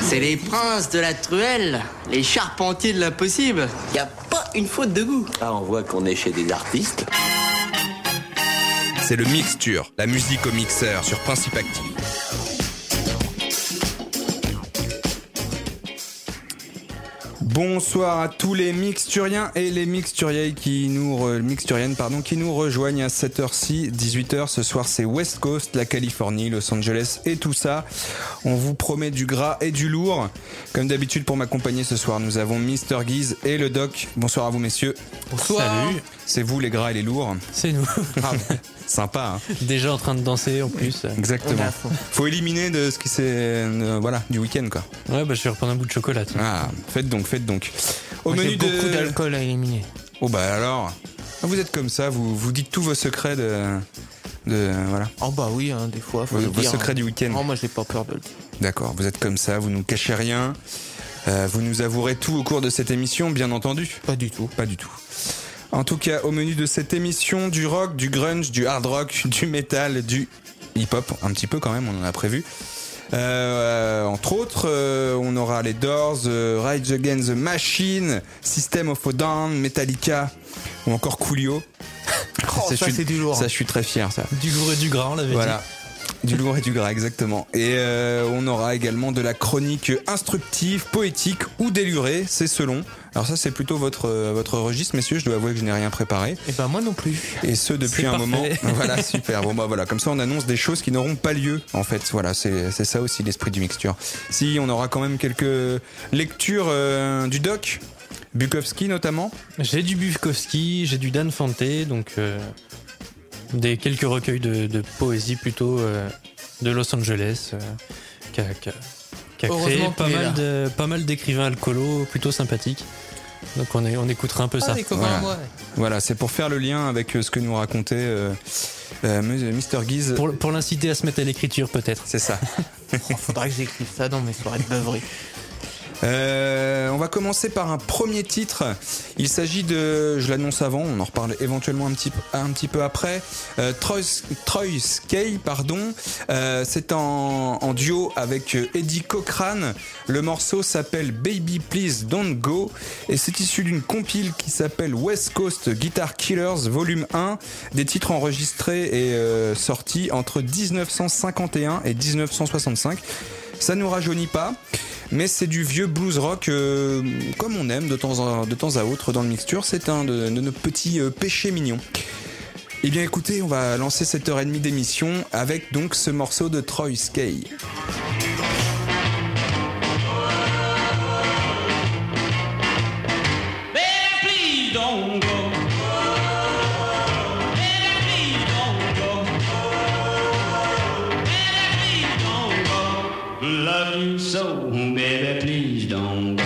C'est les princes de la truelle, les charpentiers de l'impossible. Y a pas une faute de goût. Ah, on voit qu'on est chez des artistes. C'est le Mixture, la musique au mixeur sur Principe Active. Bonsoir à tous les mixturiens et les mixturiennes qui nous rejoignent à cette heure-ci, 18h. Ce soir, c'est West Coast, la Californie, Los Angeles et tout ça. On vous promet du gras et du lourd. Comme d'habitude, pour m'accompagner ce soir, nous avons Mr. Guise et le Doc. Bonsoir à vous, messieurs. Bonsoir. Salut. C'est vous, les gras et les lourds. C'est nous. Sympa, hein. Déjà en train de danser en plus. Exactement. Faut éliminer de ce qui c'est, du week-end, quoi. Ouais, je vais reprendre un bout de chocolat. Tiens. Ah, faites donc. Au menu de beaucoup d'alcool à éliminer. Oh bah alors, vous êtes comme ça, vous dites tous vos secrets de voilà. Oh bah oui, hein, des fois. Faut vos secrets du week-end. Non, moi j'ai pas peur de le dire. D'accord, vous êtes comme ça, vous nous cachez rien. Vous nous avouerez tout au cours de cette émission, bien entendu. Pas du tout. Pas du tout. En tout cas, au menu de cette émission, du rock, du grunge, du hard rock, du metal, du hip-hop, un petit peu quand même, on en a prévu. Entre autres, on aura les Doors, Rage Against the Machine, System of a Down, Metallica ou encore Coolio. C'est du lourd. Ça, je suis très fier, ça. Du lourd et du gras, on l'avait dit. Voilà. Du lourd et du gras, exactement. Et on aura également de la chronique instructive, poétique ou délurée, c'est selon. Alors ça, c'est plutôt votre registre, messieurs. Je dois avouer que je n'ai rien préparé. Et ben moi non plus. Et ce depuis un moment. Voilà, super. Bon bah voilà, comme ça on annonce des choses qui n'auront pas lieu. En fait, voilà, c'est ça aussi l'esprit du Mixture. Si on aura quand même quelques lectures du doc, Bukowski notamment. J'ai du Bukowski, j'ai du Dan Fante, donc quelques recueils de poésie plutôt de Los Angeles qui a créé pas mal d'écrivains alcoolos plutôt sympathiques. Donc on écoutera un peu ça. Voilà, c'est pour faire le lien avec ce que nous racontait Mr. Guise. Pour l'inciter à se mettre à l'écriture peut-être. C'est ça. Faudra que j'écrive ça dans mes soirées de beuverie. On va commencer par un premier titre. Il s'agit de, je l'annonce avant, on en reparle éventuellement un petit peu après. Troy Skay, c'est en duo avec Eddie Cochran. Le morceau s'appelle Baby Please Don't Go et c'est issu d'une compile qui s'appelle West Coast Guitar Killers Volume 1. Des titres enregistrés et sortis entre 1951 et 1965. Ça nous rajeunit pas, mais c'est du vieux blues rock comme on aime de temps à autre dans le Mixture. C'est un de nos petits péchés mignons. Eh bien écoutez, on va lancer cette heure et demie d'émission avec donc ce morceau de Troy Skay. Love you so, baby, please don't go.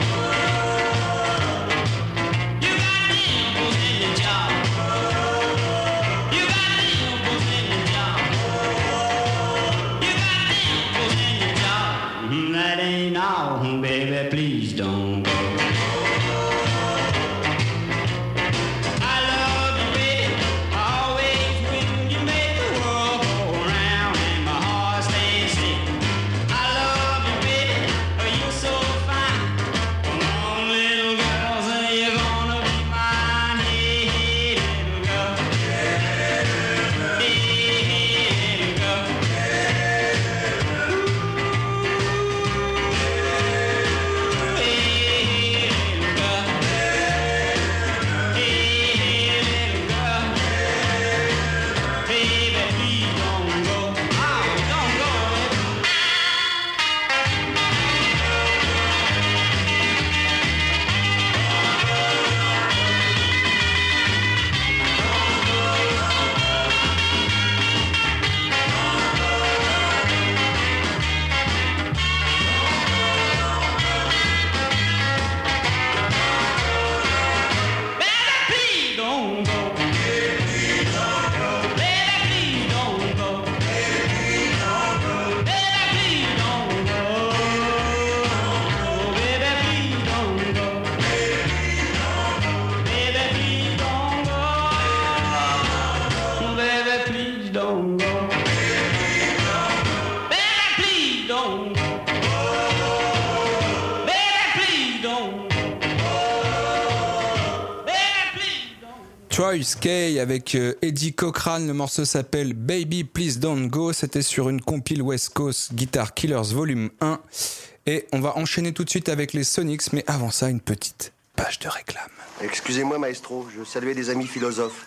You got dimples in your jaw. You got dimples in your jaw. You got dimples in your jaw. That ain't all, baby, please don't go. Hey Troy Skay avec Eddie Cochran. Le morceau s'appelle Baby Please Don't Go. C'était sur une compile West Coast Guitar Killers Volume 1. Et on va enchaîner tout de suite avec les Sonics. Mais avant ça, une petite page de réclame. Excusez-moi, maestro, je saluais des amis philosophes.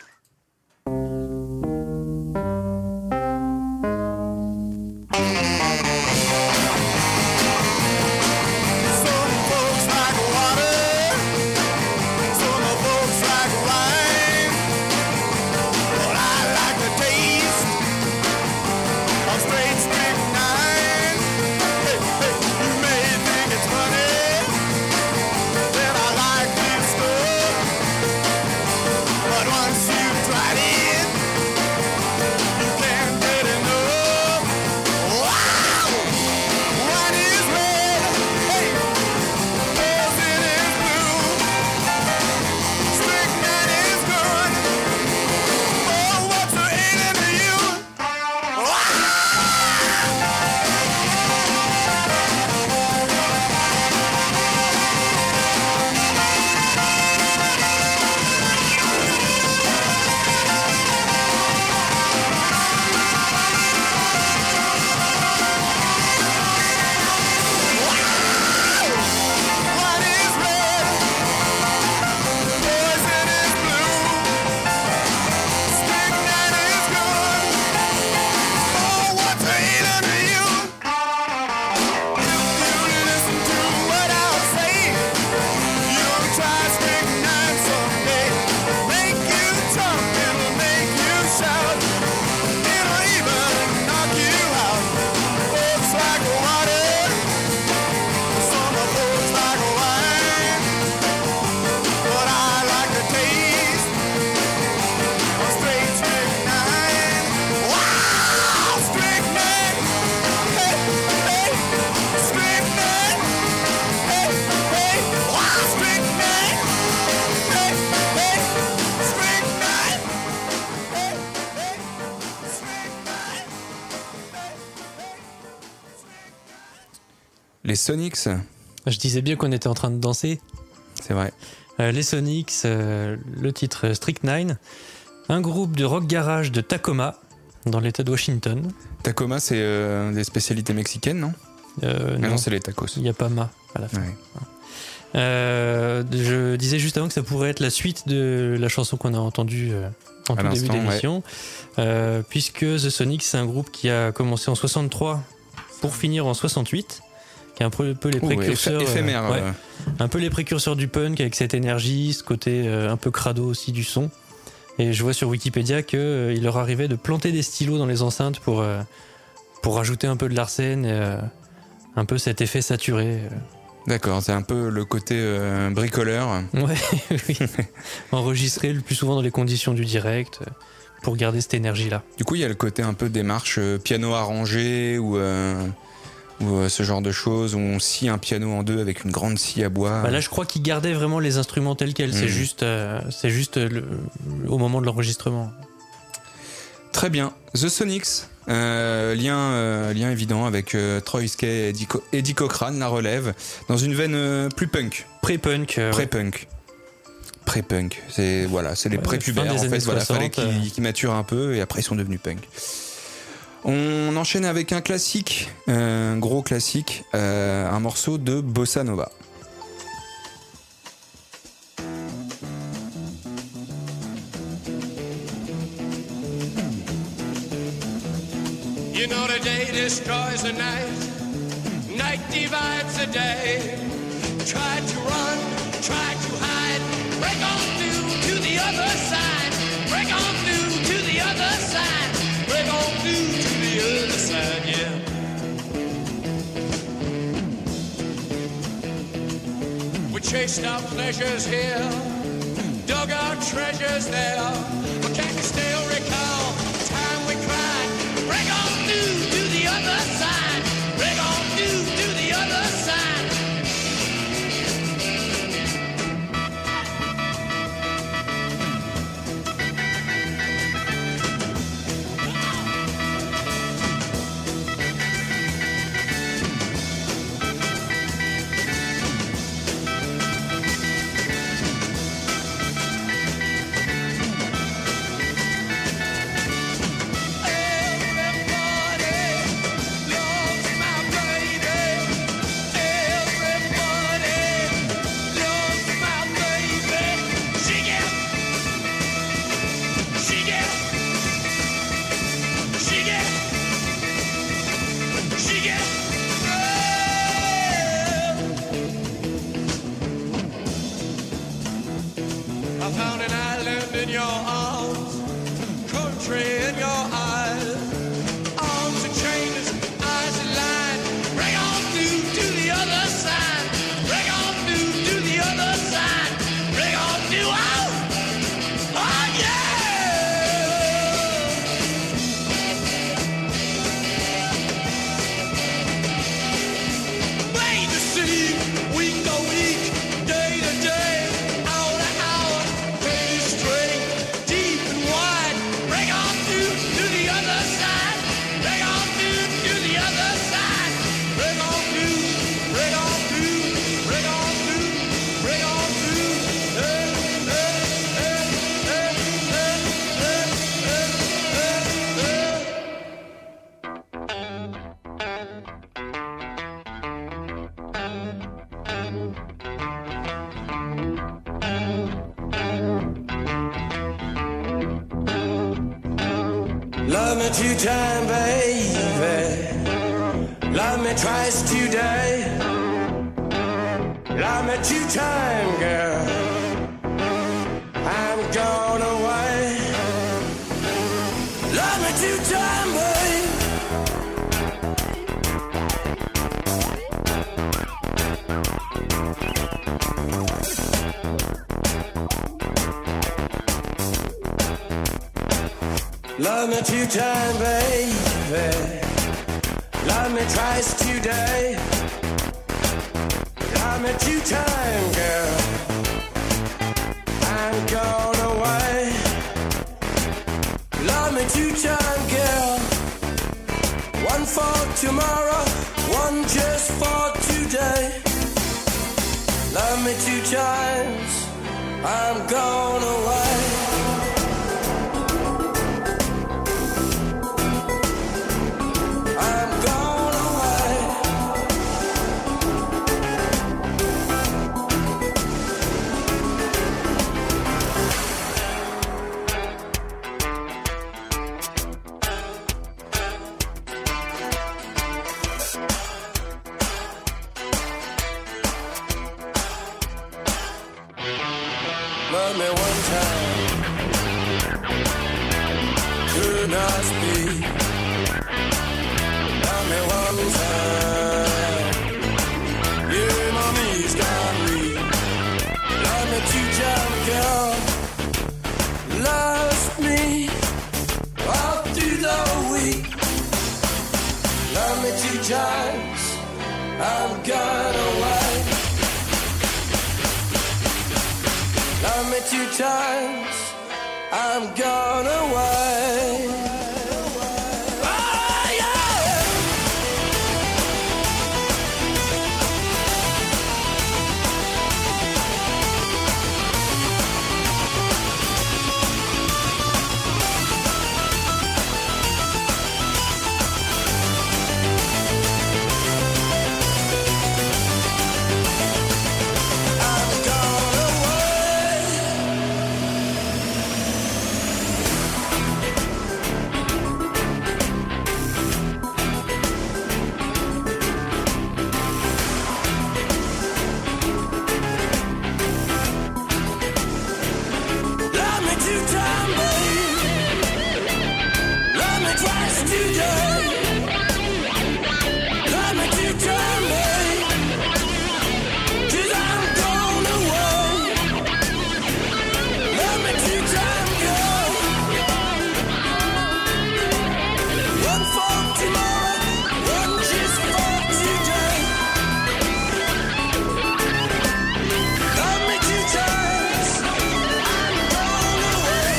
Les Sonics. Je disais bien qu'on était en train de danser. C'est vrai. Les Sonics, le titre Strychnine, un groupe de rock garage de Tacoma, dans l'état de Washington. Tacoma, c'est des spécialités mexicaines, non? Non, c'est les tacos. Il n'y a pas ma à la fin. Ouais. Je disais juste avant que ça pourrait être la suite de la chanson qu'on a entendue en tout début d'émission, puisque The Sonics, c'est un groupe qui a commencé en 63 pour finir en 68. Qui est un peu les précurseurs, éphémère, un peu les précurseurs du punk avec cette énergie, ce côté un peu crado aussi du son. Et je vois sur Wikipédia qu'il leur arrivait de planter des stylos dans les enceintes pour rajouter un peu de l'arsène, et, un peu cet effet saturé. D'accord, c'est un peu le côté bricoleur. Ouais, oui. Enregistrer le plus souvent dans les conditions du direct pour garder cette énergie-là. Du coup, il y a le côté un peu démarche piano arrangé ou ce genre de choses où on scie un piano en deux avec une grande scie à bois. Bah là, je crois qu'ils gardaient vraiment les instruments tels quels. C'est juste au moment de l'enregistrement. Très bien. The Sonics, lien évident avec Troy Skay et Eddie Cochran, la relève, dans une veine plus punk. Pré-punk. Pré-punk. Pré-punk. C'est les prépubères en fait. Voilà, fallait qu'ils maturent un peu et après ils sont devenus punk. On enchaîne avec un classique, un gros classique, un morceau de Bossa Nova. You know the day destroys the night, night divides the day. Try to run, try to hide, break on through to the other side, break on through to the other side, break on through to the other side, yeah. We chased our pleasures here, dug our treasures there, but can you still recall the time we cried? Break on through to the other side, break on through to the other side. me two-time, baby. Love me twice today. Love me two-time, girl. I'm gone away. Love me two-time, baby. Love me two-time, baby. Love me twice today. Love me two-time, girl. I'm gone away. Love me two-time, girl. One for tomorrow, one just for today. Love me two times, I'm gone away. Love me one time, could not speak. Love me one time, yeah, mommy's got me. Love me two-time, girl, loves me all through the week. Love me two times, I'm gone away. Love me two times, I'm gone away. Oh, yeah. I'm gone away. Love me two-time, babe. Love me twice today. Love me two-time, babe. 'Cause I'm gone away. Love me two-time, girl. One for tomorrow, one just for today. Love me two times, I'm gone away.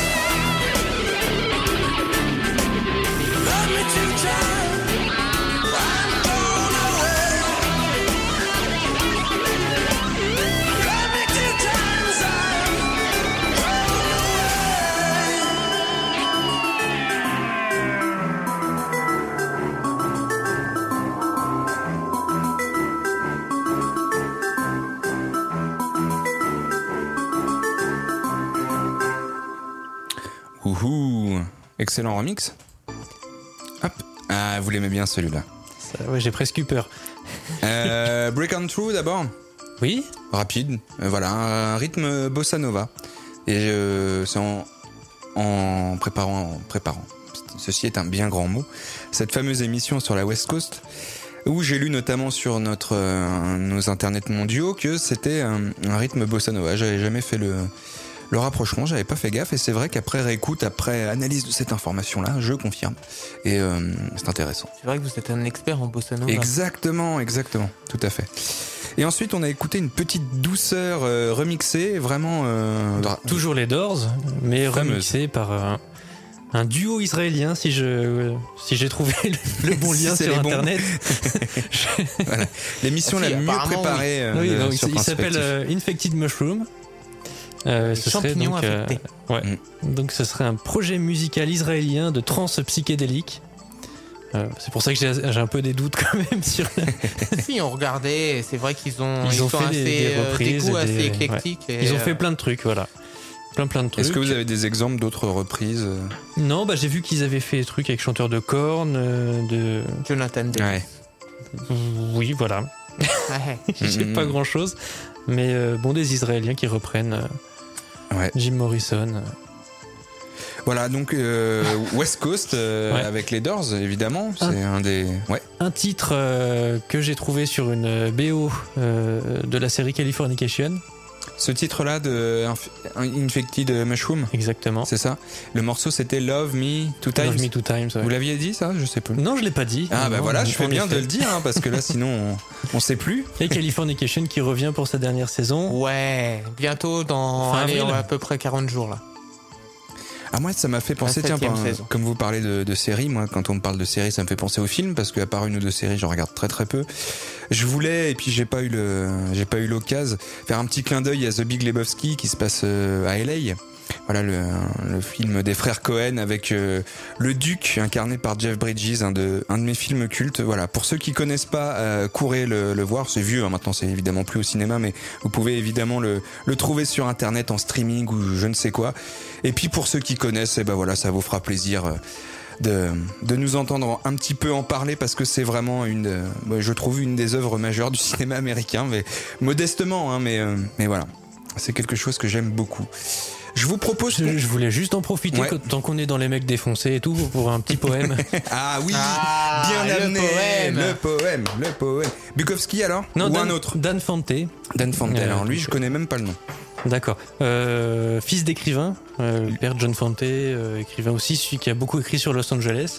Love me two times, I'm gone away. Love me two times, I'm gone Ouhou, excellent remix. Hop. Ah, vous l'aimez bien celui-là. Ça, ouais, j'ai presque eu peur. Break on Through d'abord. Oui. Rapide. Voilà, un rythme bossa nova. Et c'est en préparant. Ceci est un bien grand mot. Cette fameuse émission sur la West Coast, où j'ai lu notamment sur nos internets mondiaux que c'était un rythme bossa nova. J'avais jamais fait le rapprochement, j'avais pas fait gaffe, et c'est vrai qu'après réécoute, après analyse de cette information-là, je confirme. Et c'est intéressant. C'est vrai que vous êtes un expert en bossa nova. Exactement, tout à fait. Et ensuite, on a écouté une petite douceur remixée, vraiment... Toujours les Doors, mais fameuse. remixé par un duo israélien, si j'ai trouvé le bon lien C'est sur les bons. Internet. Voilà. L'émission Ah si, la mieux apparemment, préparée Oui, donc sur il s'appelle Infected Mushroom. Ce serait champignons donc, affectés. ouais. Donc ce serait un projet musical israélien de trance psychédélique. C'est pour ça que j'ai un peu des doutes quand même sur. Si on regardait, c'est vrai qu'ils sont Ils ont fait assez, des reprises, des goûts assez ouais. éclectiques. Et, Ils ont fait plein de trucs, voilà. plein de trucs. Est-ce que vous avez des exemples d'autres reprises? Non, j'ai vu qu'ils avaient fait des trucs avec chanteur de Korn, de... Jonathan Davis. Ouais. Oui, voilà. J'ai pas grand-chose. Mais des Israéliens qui reprennent Ouais. Jim Morrison. Voilà, donc West Coast avec les Doors, évidemment. C'est un des... Ouais. Un titre que j'ai trouvé sur une BO de la série Californication. Ce titre-là de Infected Mushroom. Exactement. C'est ça. Le morceau, c'était Love Me Two Times. Love Me Two Times, ouais. Vous l'aviez dit, ça? Je sais plus. Non, je l'ai pas dit. Ah, non, voilà, je fais bien effet. de le dire, hein, parce que là, sinon, on sait plus. Et Californication qui revient pour sa dernière saison. Ouais, bientôt dans Fin avril. à peu près 40 jours là. Ah, moi, ça m'a fait penser, La 7e saison. comme vous parlez de séries, moi, quand on me parle de séries, ça me fait penser aux films, parce qu'à part une ou deux séries, j'en regarde très très peu. Je voulais, et puis j'ai pas eu l'occasion, faire un petit clin d'œil à The Big Lebowski qui se passe à LA. Voilà, le film des frères Cohen avec le Duc, incarné par Jeff Bridges, un de mes films cultes. Voilà, pour ceux qui connaissent pas, courez le voir. C'est vieux, hein, maintenant, c'est évidemment plus au cinéma, mais vous pouvez évidemment le trouver sur Internet en streaming ou je ne sais quoi. Et puis pour ceux qui connaissent, voilà, ça vous fera plaisir de nous entendre un petit peu en parler, parce que c'est vraiment je trouve une des œuvres majeures du cinéma américain, mais modestement, hein, mais voilà, c'est quelque chose que j'aime beaucoup. Je vous propose... Je voulais juste en profiter, tant qu'on est dans les mecs défoncés et tout, pour un petit poème. Ah oui, bien amené. Le poème. Bukowski alors? Non, ou un autre? Dan Fante. Dan Fante. Alors lui, je connais même pas le nom. D'accord. Fils d'écrivain, le père John Fante, écrivain aussi, celui qui a beaucoup écrit sur Los Angeles.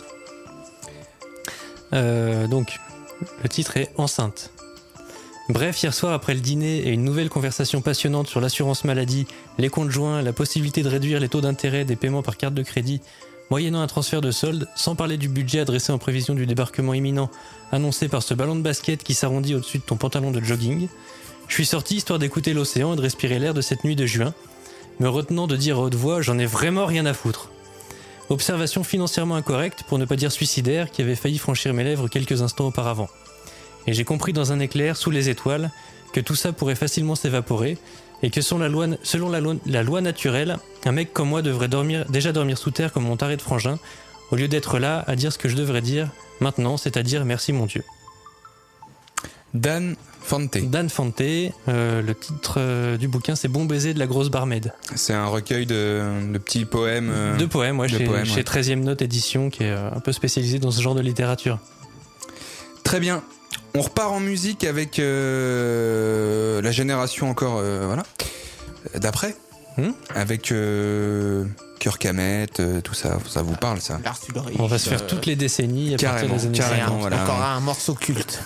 Donc, le titre est Enceinte. Bref, hier soir, après le dîner et une nouvelle conversation passionnante sur l'assurance maladie, les comptes joints, la possibilité de réduire les taux d'intérêt des paiements par carte de crédit, moyennant un transfert de solde, sans parler du budget adressé en prévision du débarquement imminent, annoncé par ce ballon de basket qui s'arrondit au-dessus de ton pantalon de jogging, je suis sorti histoire d'écouter l'océan et de respirer l'air de cette nuit de juin, me retenant de dire à haute voix « j'en ai vraiment rien à foutre ». Observation financièrement incorrecte, pour ne pas dire suicidaire, qui avait failli franchir mes lèvres quelques instants auparavant. Et j'ai compris dans un éclair, sous les étoiles, que tout ça pourrait facilement s'évaporer, et que selon la loi naturelle, un mec comme moi devrait déjà dormir sous terre comme mon taré de frangin, au lieu d'être là à dire ce que je devrais dire maintenant, c'est-à-dire merci mon Dieu. Dan Fante. Dan Fante, le titre du bouquin c'est Bon baiser de la grosse barmaid. C'est un recueil de petits poèmes. De poèmes, ouais, chez 13e Note Édition, qui est un peu spécialisé dans ce genre de littérature. Très bien. On repart en musique avec la génération encore d'après, avec Kirk Hammett, tout ça, ça vous parle ça? On va se faire toutes les décennies à partir des années 50. Voilà. Encore un morceau culte.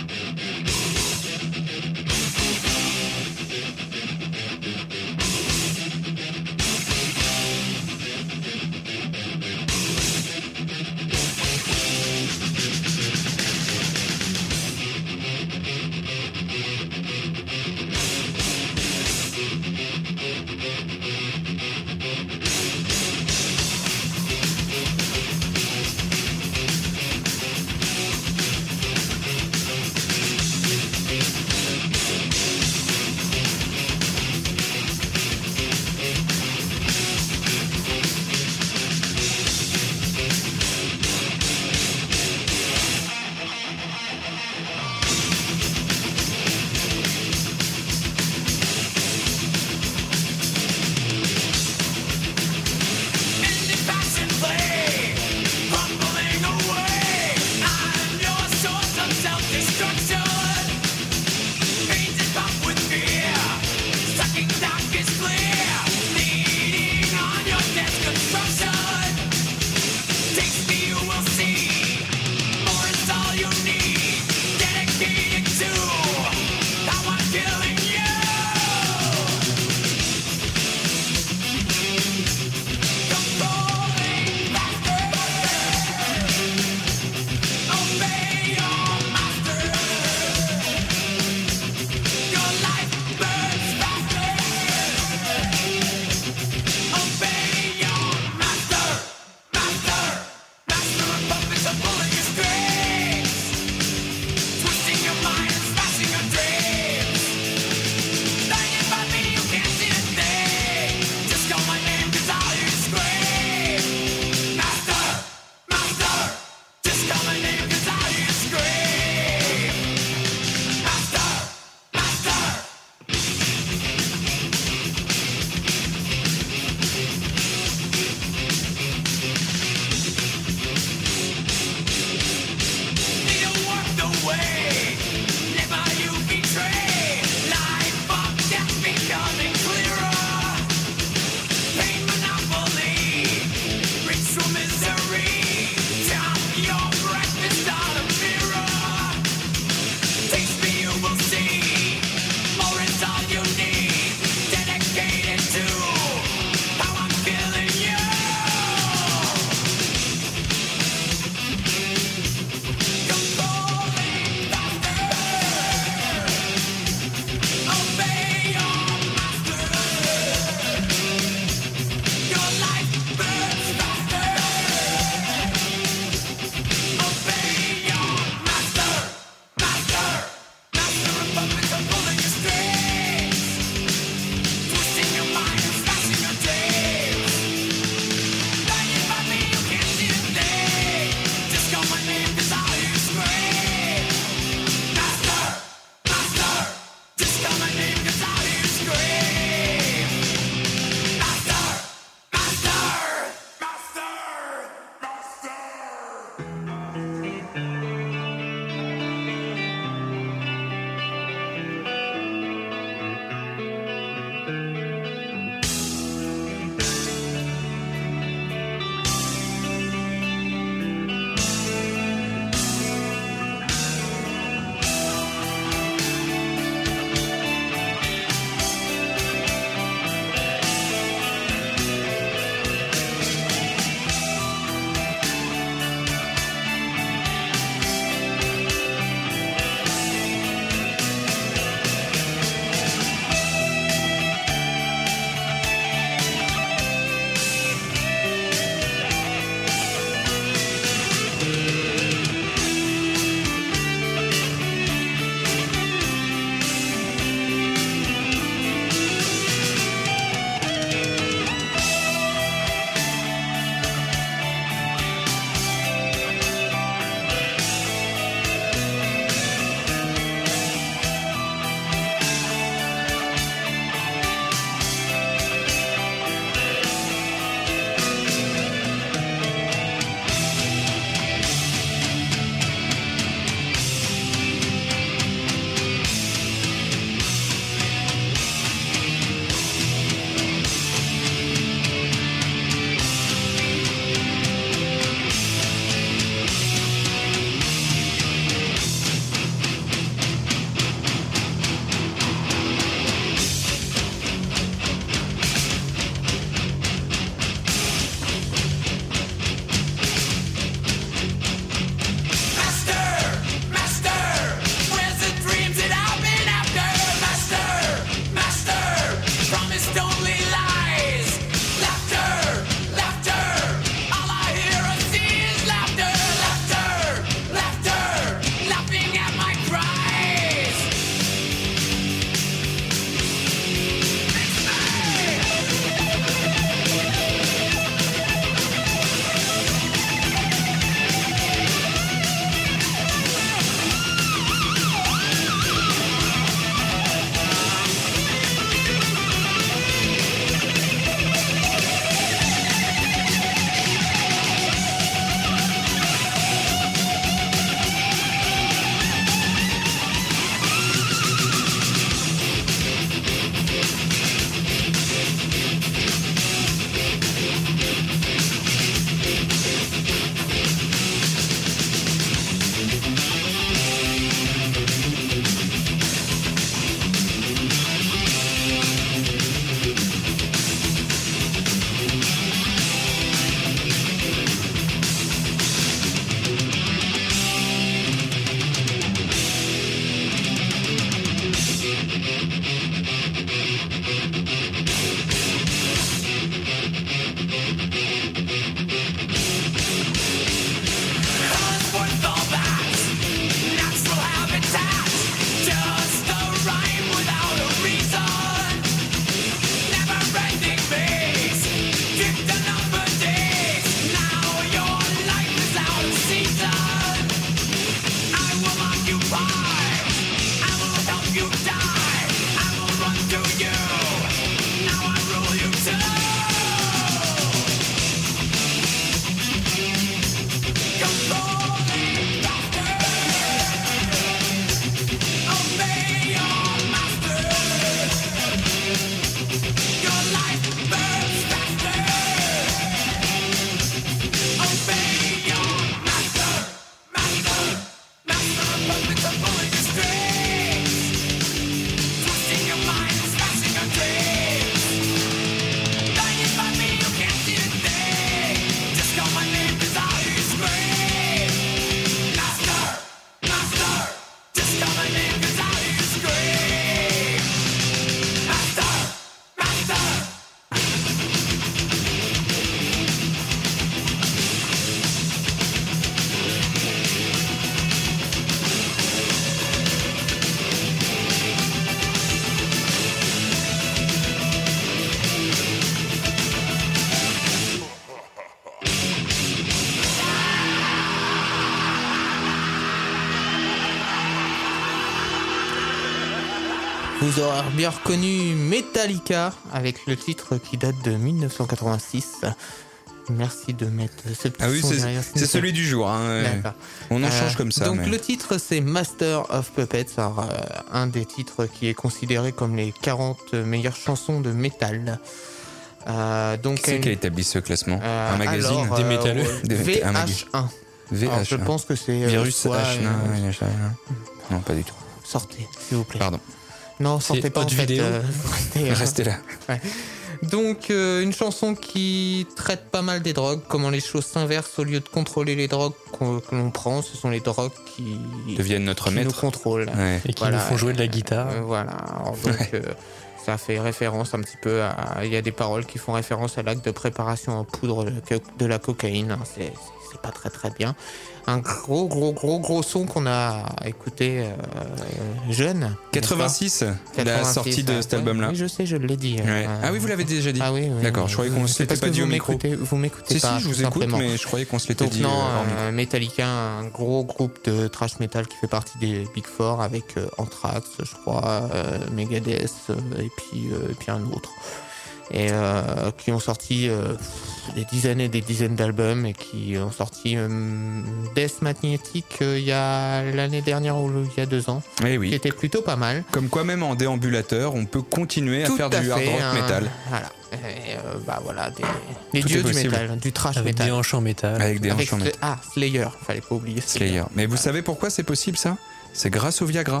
Vous aurez bien reconnu Metallica avec le titre qui date de 1986. Merci de mettre ce petit Ah oui, son derrière. c'est celui du jour. Hein. D'accord. On en change comme ça. Donc mais... le titre c'est Master of Puppets, alors, un des titres qui est considéré comme les 40 meilleures chansons de métal. Donc Qui c'est qui a établi ce classement? Un magazine alors, des métalleux. Un magazine. VH1. Alors, je pense que c'est Virus soit, H. Non, pas du tout. sortez, s'il vous plaît. Pardon. Non, sortez C'est pas en haute fait. vidéo. Restez là. Ouais. Donc une chanson qui traite pas mal des drogues, comment les choses s'inversent au lieu de contrôler les drogues que l'on prend, ce sont les drogues qui Deviennent notre qui nous maître. contrôlent. Ouais. Et qui Voilà. nous font jouer de la guitare. Voilà. Alors, donc ça fait référence un petit peu à. Il y a des paroles qui font référence à l'acte de préparation en poudre de la cocaïne. Hein. C'est pas très très bien. Un gros son qu'on a écouté jeune. 86, la 86, sortie de cet ouais. album-là. Oui, je sais, je l'ai dit. Ouais. Ah oui, vous l'avez déjà dit. Ah oui, oui. D'accord, je croyais qu'on se C'est l'était parce pas que dit au micro. Vous m'écoutez Si, pas. si, je tout vous écoute, simplement. mais je croyais qu'on se l'était Donc dit. non, hors micro. Metallica, un gros groupe de thrash metal qui fait partie des Big Four avec Anthrax, je crois, Megadeth et puis un autre. Et qui ont sorti des dizaines et des dizaines d'albums et qui ont sorti Death Magnetic il y a l'année dernière ou il y a 2 ans, Eh qui oui. était plutôt pas mal. Comme quoi, même en déambulateur, on peut continuer à Tout faire du hard fait, rock hein. metal. Voilà. Et, voilà, des Tout dieux est du possible. métal, du thrash Avec des metal. hanches en métal. Avec des Avec hanches en métal. Slayer, fallait pas oublier Slayer. Mais vous savez pourquoi c'est possible ça? C'est grâce au Viagra.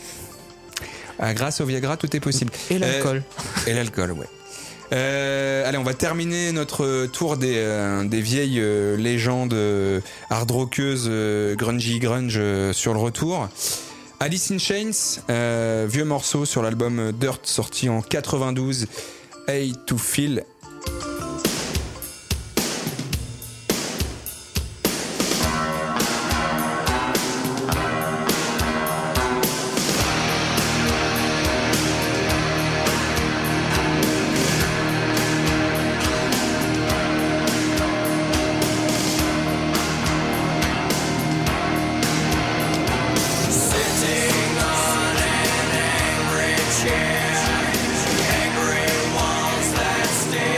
Ah, grâce au Viagra, tout est possible. Et l'alcool. Et l'alcool, ouais. Allez, on va terminer notre tour des vieilles légendes hard rockeuses grungy grunge sur le retour. Alice in Chains, vieux morceau sur l'album Dirt sorti en 92, Hey to Feel. Angry walls that stay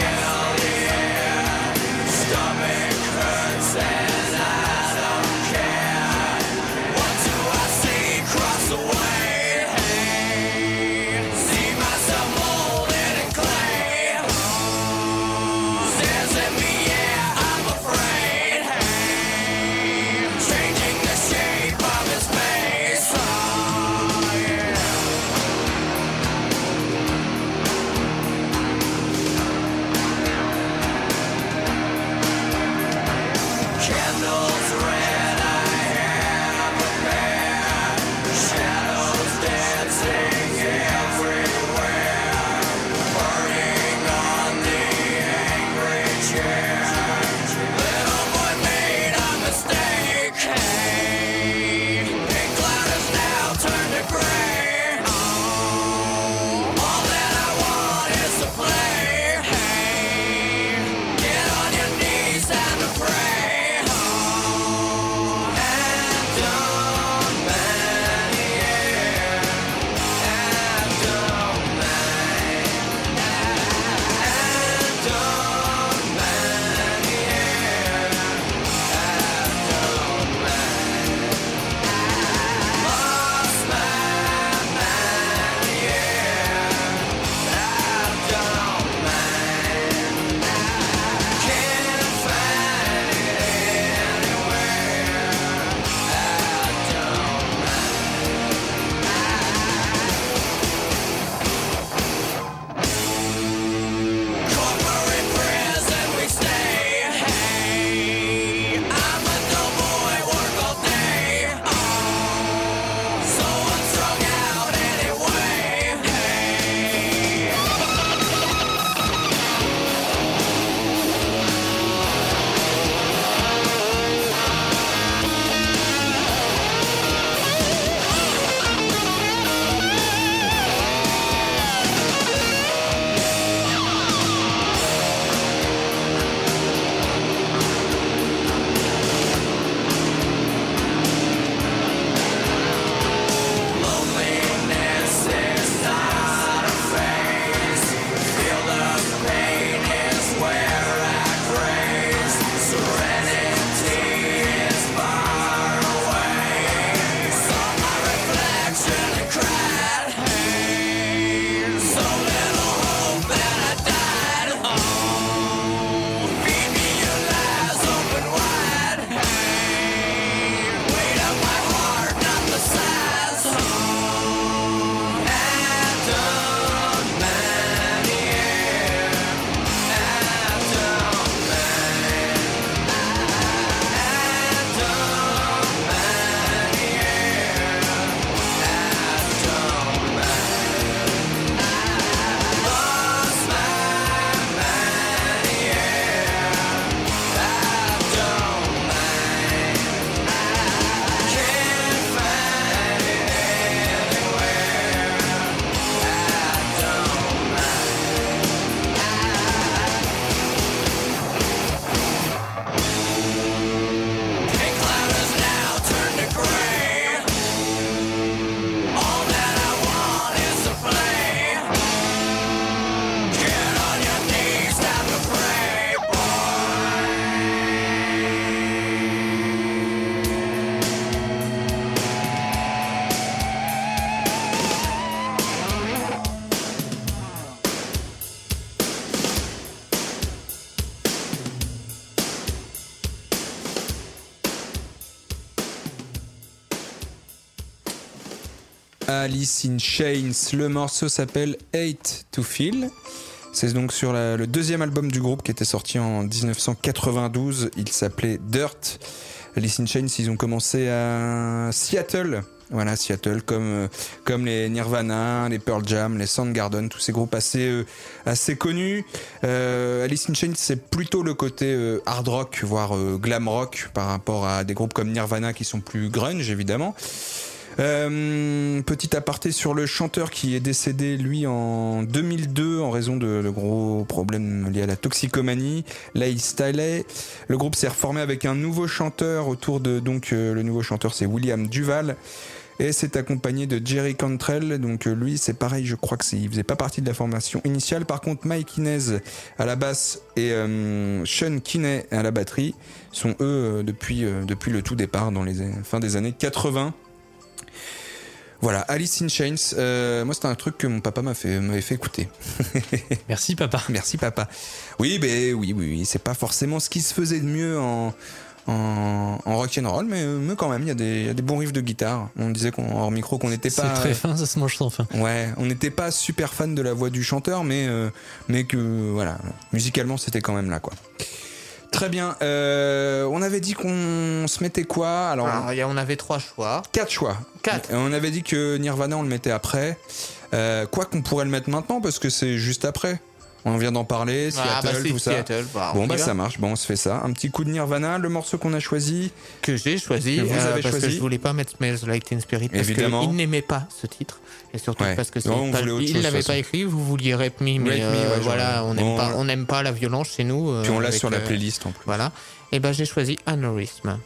Alice in Chains. Le morceau s'appelle Hate to Feel. C'est donc sur le deuxième album du groupe qui était sorti en 1992. Il s'appelait Dirt. Alice in Chains, ils ont commencé à Seattle. Voilà, Seattle, comme les Nirvana, les Pearl Jam, les Soundgarden, tous ces groupes assez connus. Alice in Chains, c'est plutôt le côté hard rock, voire glam rock, par rapport à des groupes comme Nirvana qui sont plus grunge, évidemment. Petit aparté sur le chanteur qui est décédé lui en 2002 en raison de gros problèmes liés à la toxicomanie, Leigh Staley. Le groupe s'est reformé avec un nouveau chanteur autour de le nouveau chanteur c'est William Duval et c'est accompagné de Jerry Cantrell. Donc lui c'est pareil, je crois que il faisait pas partie de la formation initiale. Par contre Mike Inez à la basse et Sean Kinney à la batterie sont eux depuis le tout départ dans les fin des années 80. Voilà, Alice in Chains. Moi, c'était un truc que mon papa m'avait fait écouter. Merci papa. Merci papa. Oui, oui, c'est pas forcément ce qui se faisait de mieux en rock'n'roll, mais quand même, il y a des bons riffs de guitare. On disait hors micro qu'on n'était pas. C'est très fin, ça se mange sans fin. Ouais, on n'était pas super fan de la voix du chanteur, mais que voilà, musicalement, c'était quand même là, quoi. Très bien. On avait dit qu'on se mettait quoi? Alors, on avait 3 choix. 4 choix. 4. On avait dit que Nirvana, on le mettait après. Quoi qu'on pourrait le mettre maintenant, parce que c'est juste après. On vient d'en parler, Seattle, tout ça. Seattle, ça marche. Bon, on se fait ça. Un petit coup de Nirvana, le morceau qu'on a choisi. Que j'ai choisi, que vous avez parce choisi. que je voulais pas mettre Smells Like Teen Spirit, parce qu'il n'aimait pas ce titre. Et surtout parce que il l'avait pas écrit, vous vouliez Rape Me, mais voilà, on n'aime pas la violence chez nous. Puis on l'a sur la playlist en plus. Voilà. Et ben j'ai choisi Aneurysm.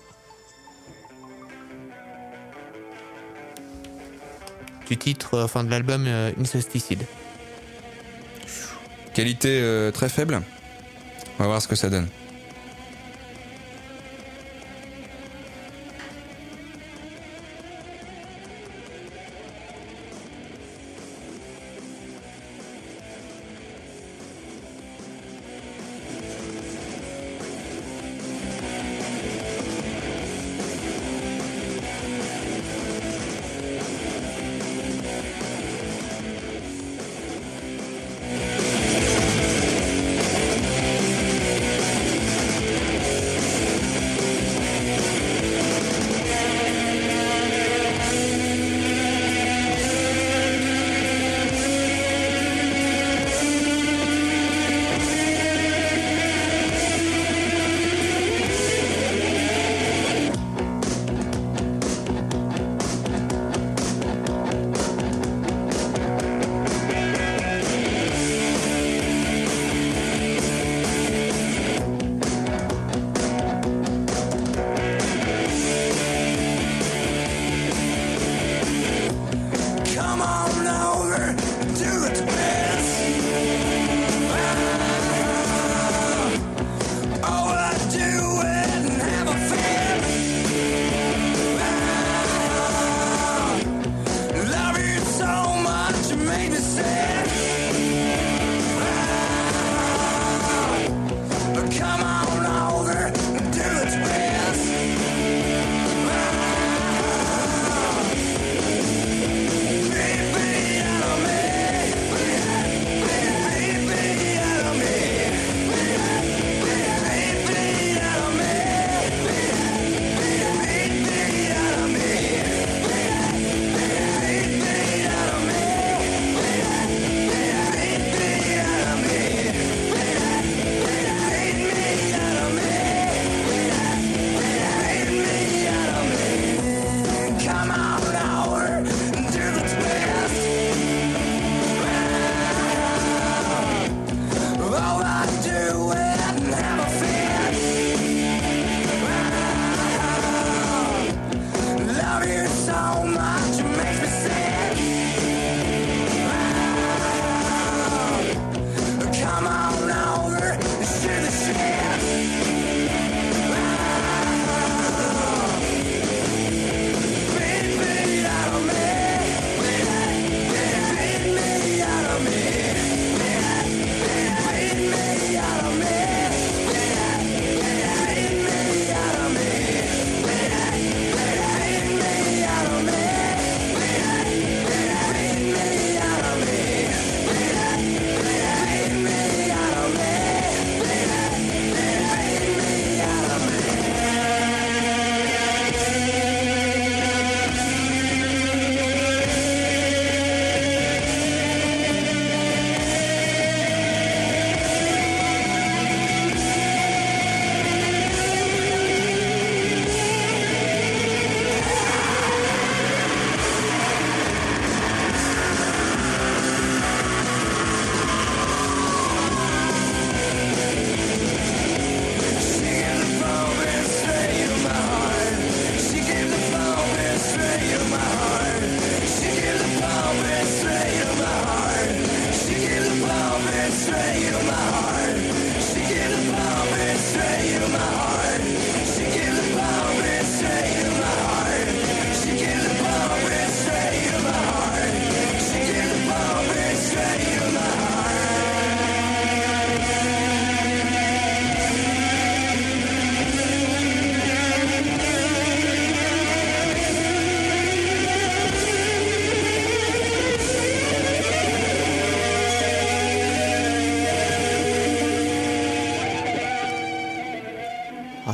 Du titre, de l'album Incesticide. Qualité très faible. On va voir ce que ça donne.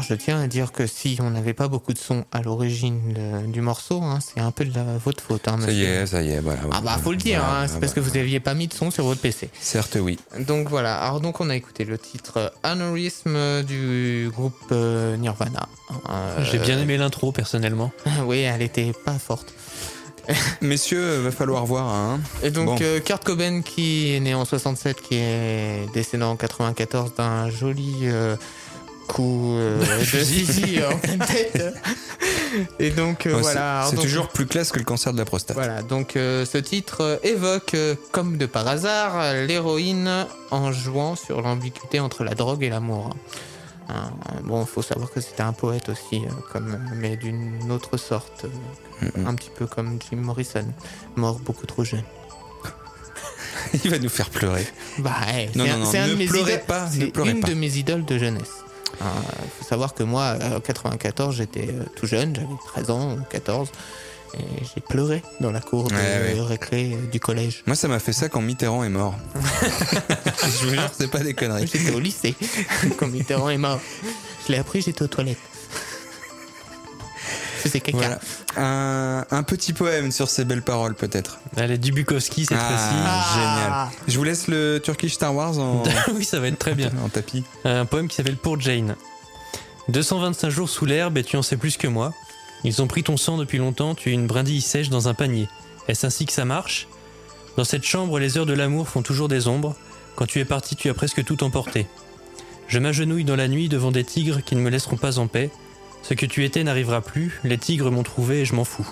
je tiens à dire que si on n'avait pas beaucoup de son à l'origine du morceau, hein, c'est un peu de votre faute. Hein, Ça y est, voilà. Ah bah faut le dire, Voilà, hein, c'est parce que vous n'aviez pas mis de son sur votre PC. Certes, oui. Donc voilà, alors donc on a écouté le titre Aneurysm du groupe Nirvana. J'ai bien aimé l'intro personnellement. Oui, elle était pas forte. Messieurs, va falloir voir. Hein. Et donc Bon. Kurt Cobain qui est né en 67, qui est décédé en 94 d'un joli coup de zizi en pleine tête. Et donc Ouais, voilà. Alors, C'est donc, toujours plus classe que le cancer de la prostate. Voilà, donc ce titre évoque, comme de par hasard, l'héroïne en jouant sur l'ambiguïté entre la drogue et l'amour. Bon, faut savoir que c'était un poète aussi, mais d'une autre sorte, un petit peu comme Jim Morrison, mort beaucoup trop jeune. Il va nous faire pleurer. Bah, Non, c'est un de ne mes pleurez idoles. pas, ne C'est pleurez une pas. de mes idoles de jeunesse. Il faut savoir que moi, en 94, j'étais tout jeune, j'avais 13 ans ou 14, et j'ai pleuré dans la cour de récré du collège. Moi, ça m'a fait ça quand Mitterrand est mort. Je vous jure, c'est pas des conneries. J'étais au lycée quand Mitterrand est mort. Je l'ai appris, j'étais aux toilettes. C'est caca. Voilà. Un petit poème sur ces belles paroles, peut-être. Allez, du Bukowski cette fois-ci. Génial. Je vous laisse le Turkish Star Wars en, Oui, ça va être très bien. en tapis. Un poème qui s'appelle Pour Jane. 225 jours sous l'herbe et tu en sais plus que moi. Ils ont pris ton sang depuis longtemps, tu es une brindille sèche dans un panier. Est-ce ainsi que ça marche ? Dans cette chambre, les heures de l'amour font toujours des ombres. Quand tu es parti, tu as presque tout emporté. Je m'agenouille dans la nuit devant des tigres qui ne me laisseront pas en paix. Ce que tu étais n'arrivera plus, les tigres m'ont trouvé et je m'en fous.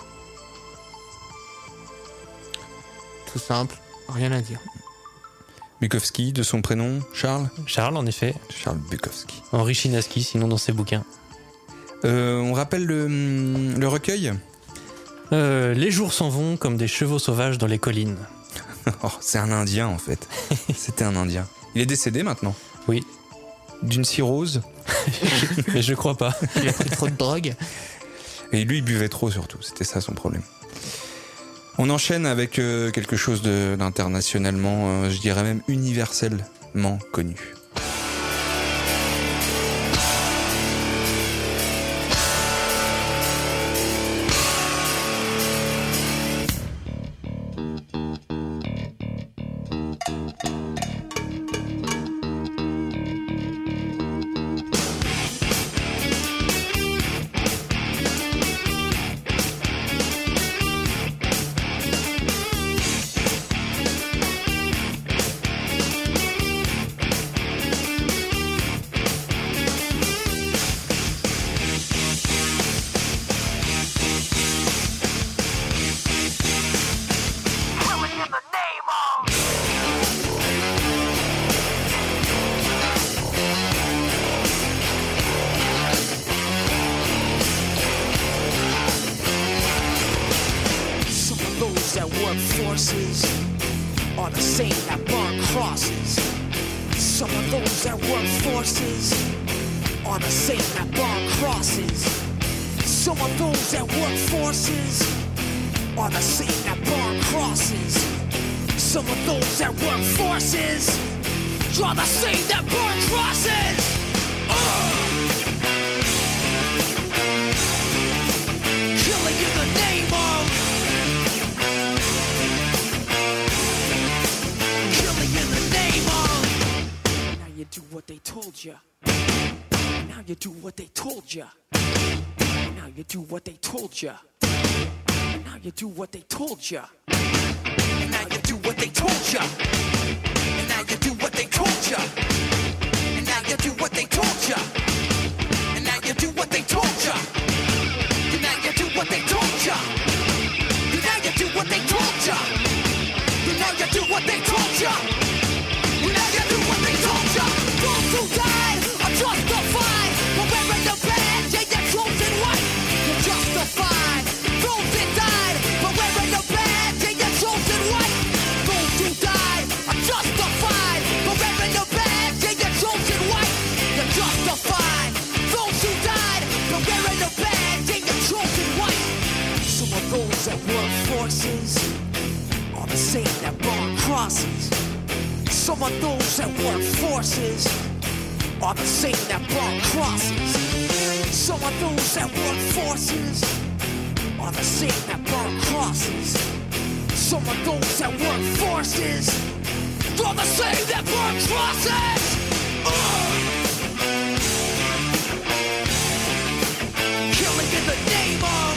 Tout simple, rien à dire. Bukowski, de son prénom, Charles Charles, en effet. Charles Bukowski. Henri Chinaski, sinon dans ses bouquins. On rappelle le recueil. Les jours s'en vont comme des chevaux sauvages dans les collines. Oh, c'est un Indien, en fait. C'était un Indien. Il est décédé maintenant. Oui. D'une cirrhose. Mais je crois pas. Il a pris trop de drogue. Et lui, il buvait trop, surtout. C'était ça son problème. On enchaîne avec quelque chose d'internationalement, je dirais même universellement connu. forces are the same that burn crosses. Some of those that work forces are the same that burn crosses. Some of those that work forces are the same that burn crosses. Some of those that work forces are the same that burn crosses. Killing in the name of. Killing in the name of. Now you do what they told you. Now you do what they told you. Now you do what they told you. Now you do what they told you. And now you do what they told you. And now you do what they told you. And now you do what they told you. And now you do what they told you. And now you do what they told you. And now you do what they told you. And now you do what they told you. And now you do what they told you. Those who died are justified for wearing the badge and your chosen white. You're justified. Those that died for wearing the badge and your chosen white. Those who died are justified for wearing the badge and your chosen white. You're justified. Those who died for wearing the badge and your chosen white. Some of those that work forces are the same that burn crosses. Some of those that work forces are the same that burn crosses. Some of those that work forces are the same that burn crosses. Some of those that work forces are the same that burn crosses. Killing in the name of.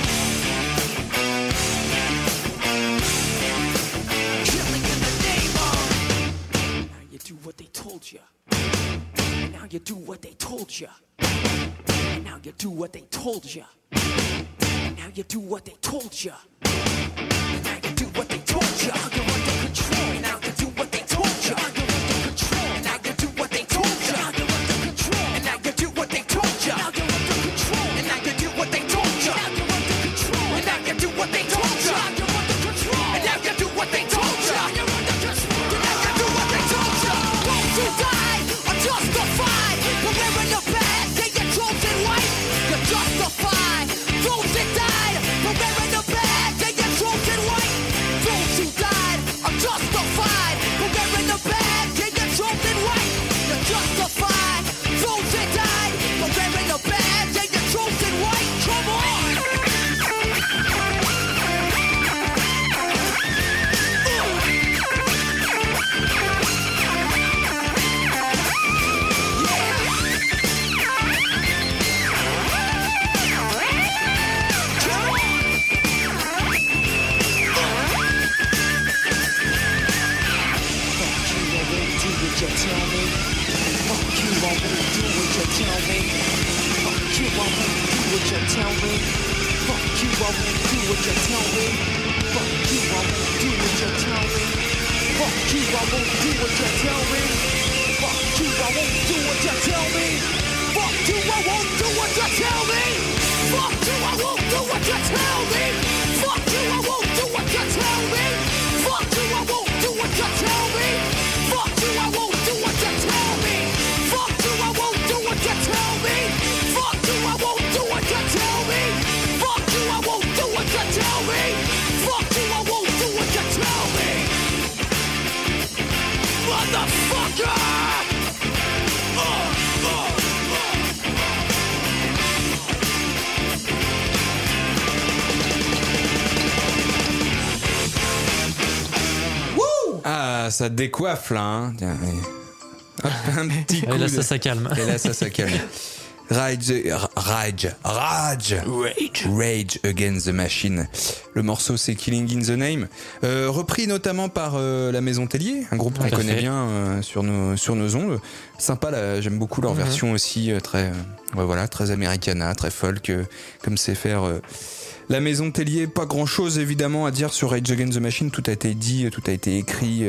Killing in the name of. Now you do what they told you. And now you do what they told you. And now you do what they told you. And now you do what they told you. And now you do what they told you. You're under control. And now you do what they told you. You're under control. And now you do what they told you. You're under control. And now you do what they told you. You're under control. And now you do what they told you. You're under control. And now you do what they told you. You're under control. And now you do what they told you. You're under control. And now you do what they told you. Those who died are justified for wearing the badge. They get chosen white. You're justified. Those that died for wearing the badge. They get chosen white. Those who died are justified for wearing the badge. They get chosen white. You're justified. Those that died for wearing the badge. They get chosen white. Come on. You tell me, fuck you, I won't do what you tell me. Fuck you, I won't do what you tell me. Fuck you, I won't do what you tell me. Fuck you, I won't do what you tell me. Fuck you, I won't do what you tell me. Fuck you, I won't do what you tell me. Fuck you, I won't do what you tell me. Fuck you, I won't do what you tell me. Fuck you, I won't do what you tell me. Fuck you, I won't do what you tell me. Fuck you, I won't do what you tell me. Fuck you, I won't do what you tell me. Fuck you, I won't do what you tell me. Fuck you, I won't do what you tell me. Fuck you, I won't do what you tell me. Motherfucker! Ah, ça décoiffe là. Hein. Tiens, hop, un petit coup. Et là, ça calme. Et là, ça calme. Rage Against the Machine. Le morceau, c'est Killing in the Name. Repris notamment par la Maison Tellier, un groupe qu'on connaît bien sur nos ondes. Sympa, là, j'aime beaucoup leur version aussi, très americana, très folk, comme c'est faire. La Maison Tellier, pas grand chose évidemment à dire sur Rage Against the Machine, tout a été dit, tout a été écrit,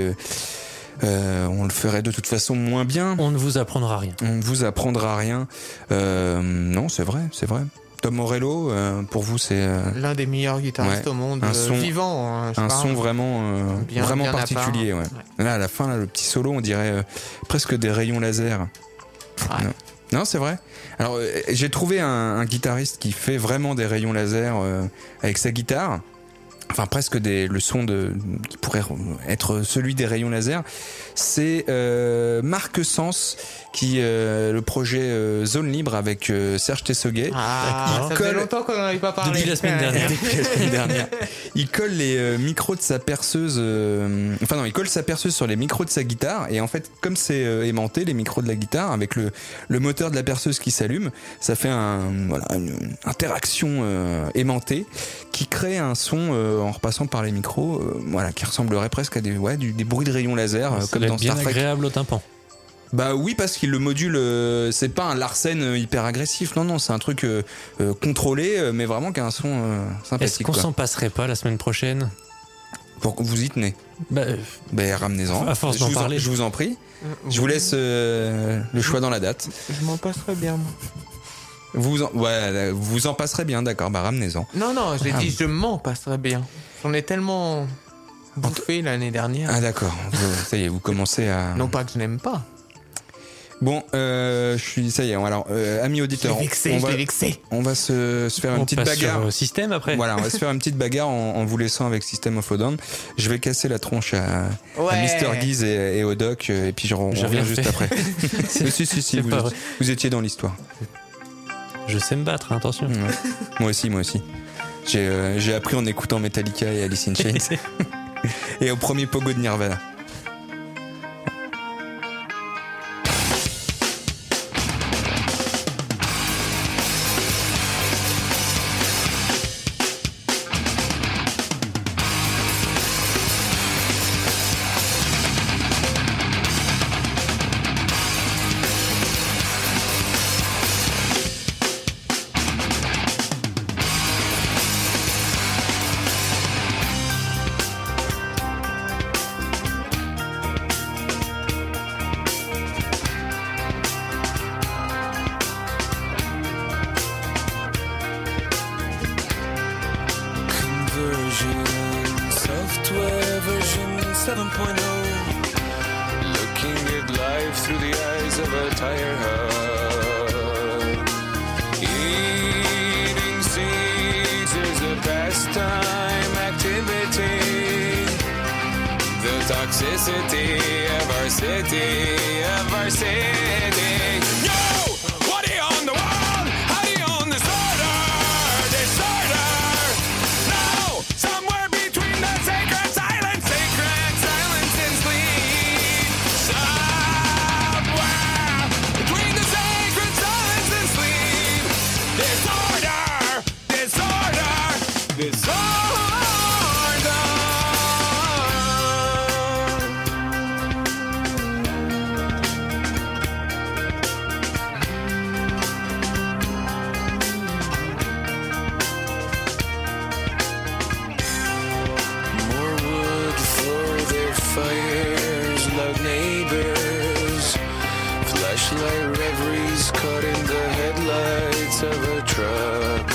on le ferait de toute façon moins bien. On ne vous apprendra rien. On ne vous apprendra rien. Non, c'est vrai. Tom Morello, pour vous, c'est l'un des meilleurs guitaristes au monde, vivant. Un son vraiment, vraiment particulier. Ouais. Là, à la fin, là, le petit solo, on dirait presque des rayons laser. Ouais. Non, c'est vrai. Alors, j'ai trouvé un guitariste qui fait vraiment des rayons laser avec sa guitare. Enfin, presque le son qui pourrait être celui des rayons laser. C'est Marc Sens qui le projet Zone Libre avec Serge Tessoguet. Ça fait longtemps qu'on n'en avait pas parlé. Depuis la semaine dernière. Il colle les micros de sa perceuse. Il colle sa perceuse sur les micros de sa guitare. Et en fait, comme c'est aimanté, les micros de la guitare, avec le moteur de la perceuse qui s'allume, ça fait une interaction aimantée qui crée un son en repassant par les micros, qui ressemblerait presque à des bruits de rayons laser, comme dans Star Trek. Bien agréable au tympan. Bah oui, parce qu'il le module, c'est pas un Larsen hyper agressif, non, c'est un truc contrôlé, mais vraiment qui a un son sympathique. Est-ce qu'on s'en passerait pas la semaine prochaine ? Pour que vous y tenez. Ramenez-en. À force d'en parler. Je vous en prie. Je vous laisse le choix dans la date. Je m'en passerai bien, moi. Vous en passerez bien, d'accord, ramenez-en. Non, j'ai dit je m'en passerai bien. J'en ai tellement bouffé l'année dernière. Ah d'accord, ça y est, vous commencez à... Non pas que je n'aime pas. Bon, ça y est, alors, amis auditeurs, on va se faire une petite bagarre. Sur System après. Voilà, on va se faire une petite bagarre en vous laissant avec System of a Down. Je vais casser la tronche à Mr. Giz et au Doc, et puis je reviens juste après. Si, vous étiez dans l'histoire. Je sais me battre, hein, attention. Ouais. Moi aussi. J'ai appris en écoutant Metallica et Alice in Chains. Et au premier pogo de Nirvana. Software version 7.0. Looking at life through the eyes of a tire hub. Eating seeds is a pastime activity. The toxicity of our city, Yo! What do you own the world? How do you own disorder? No! Somewhere between the sacred silence and sleep. Somewhere between the sacred silence and sleep. Disorder. More wood for their fires, loud neighbors. Flashlight reveries caught in the headlights of a truck.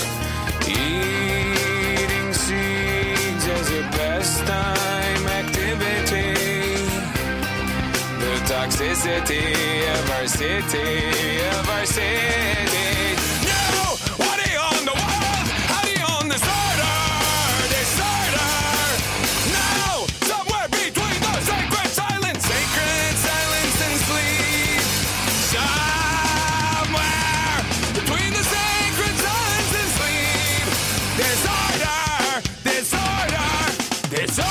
Eating seeds as a pastime activity. The toxicity of our city. No! What do you own the world? How do you own disorder? No! Somewhere between the sacred silence and sleep. Somewhere between the sacred silence and sleep. Disorder.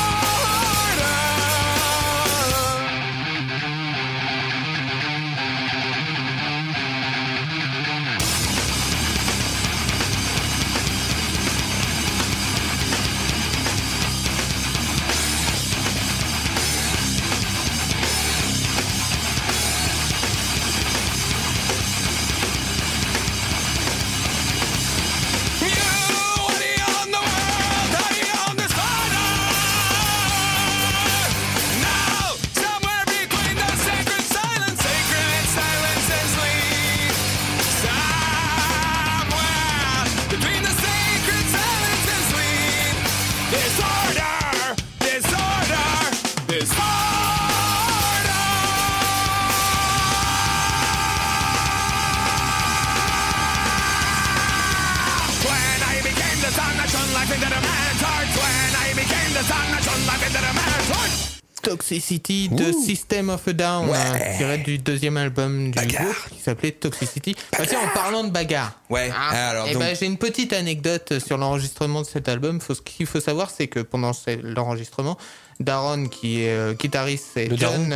Toxicity de System of a Down, tiré du deuxième album du groupe qui s'appelait Toxicity. Bah, tiens, en parlant de bagarre, j'ai une petite anecdote sur l'enregistrement de cet album. Ce qu'il faut savoir, c'est que pendant l'enregistrement, Daron, qui est guitariste, et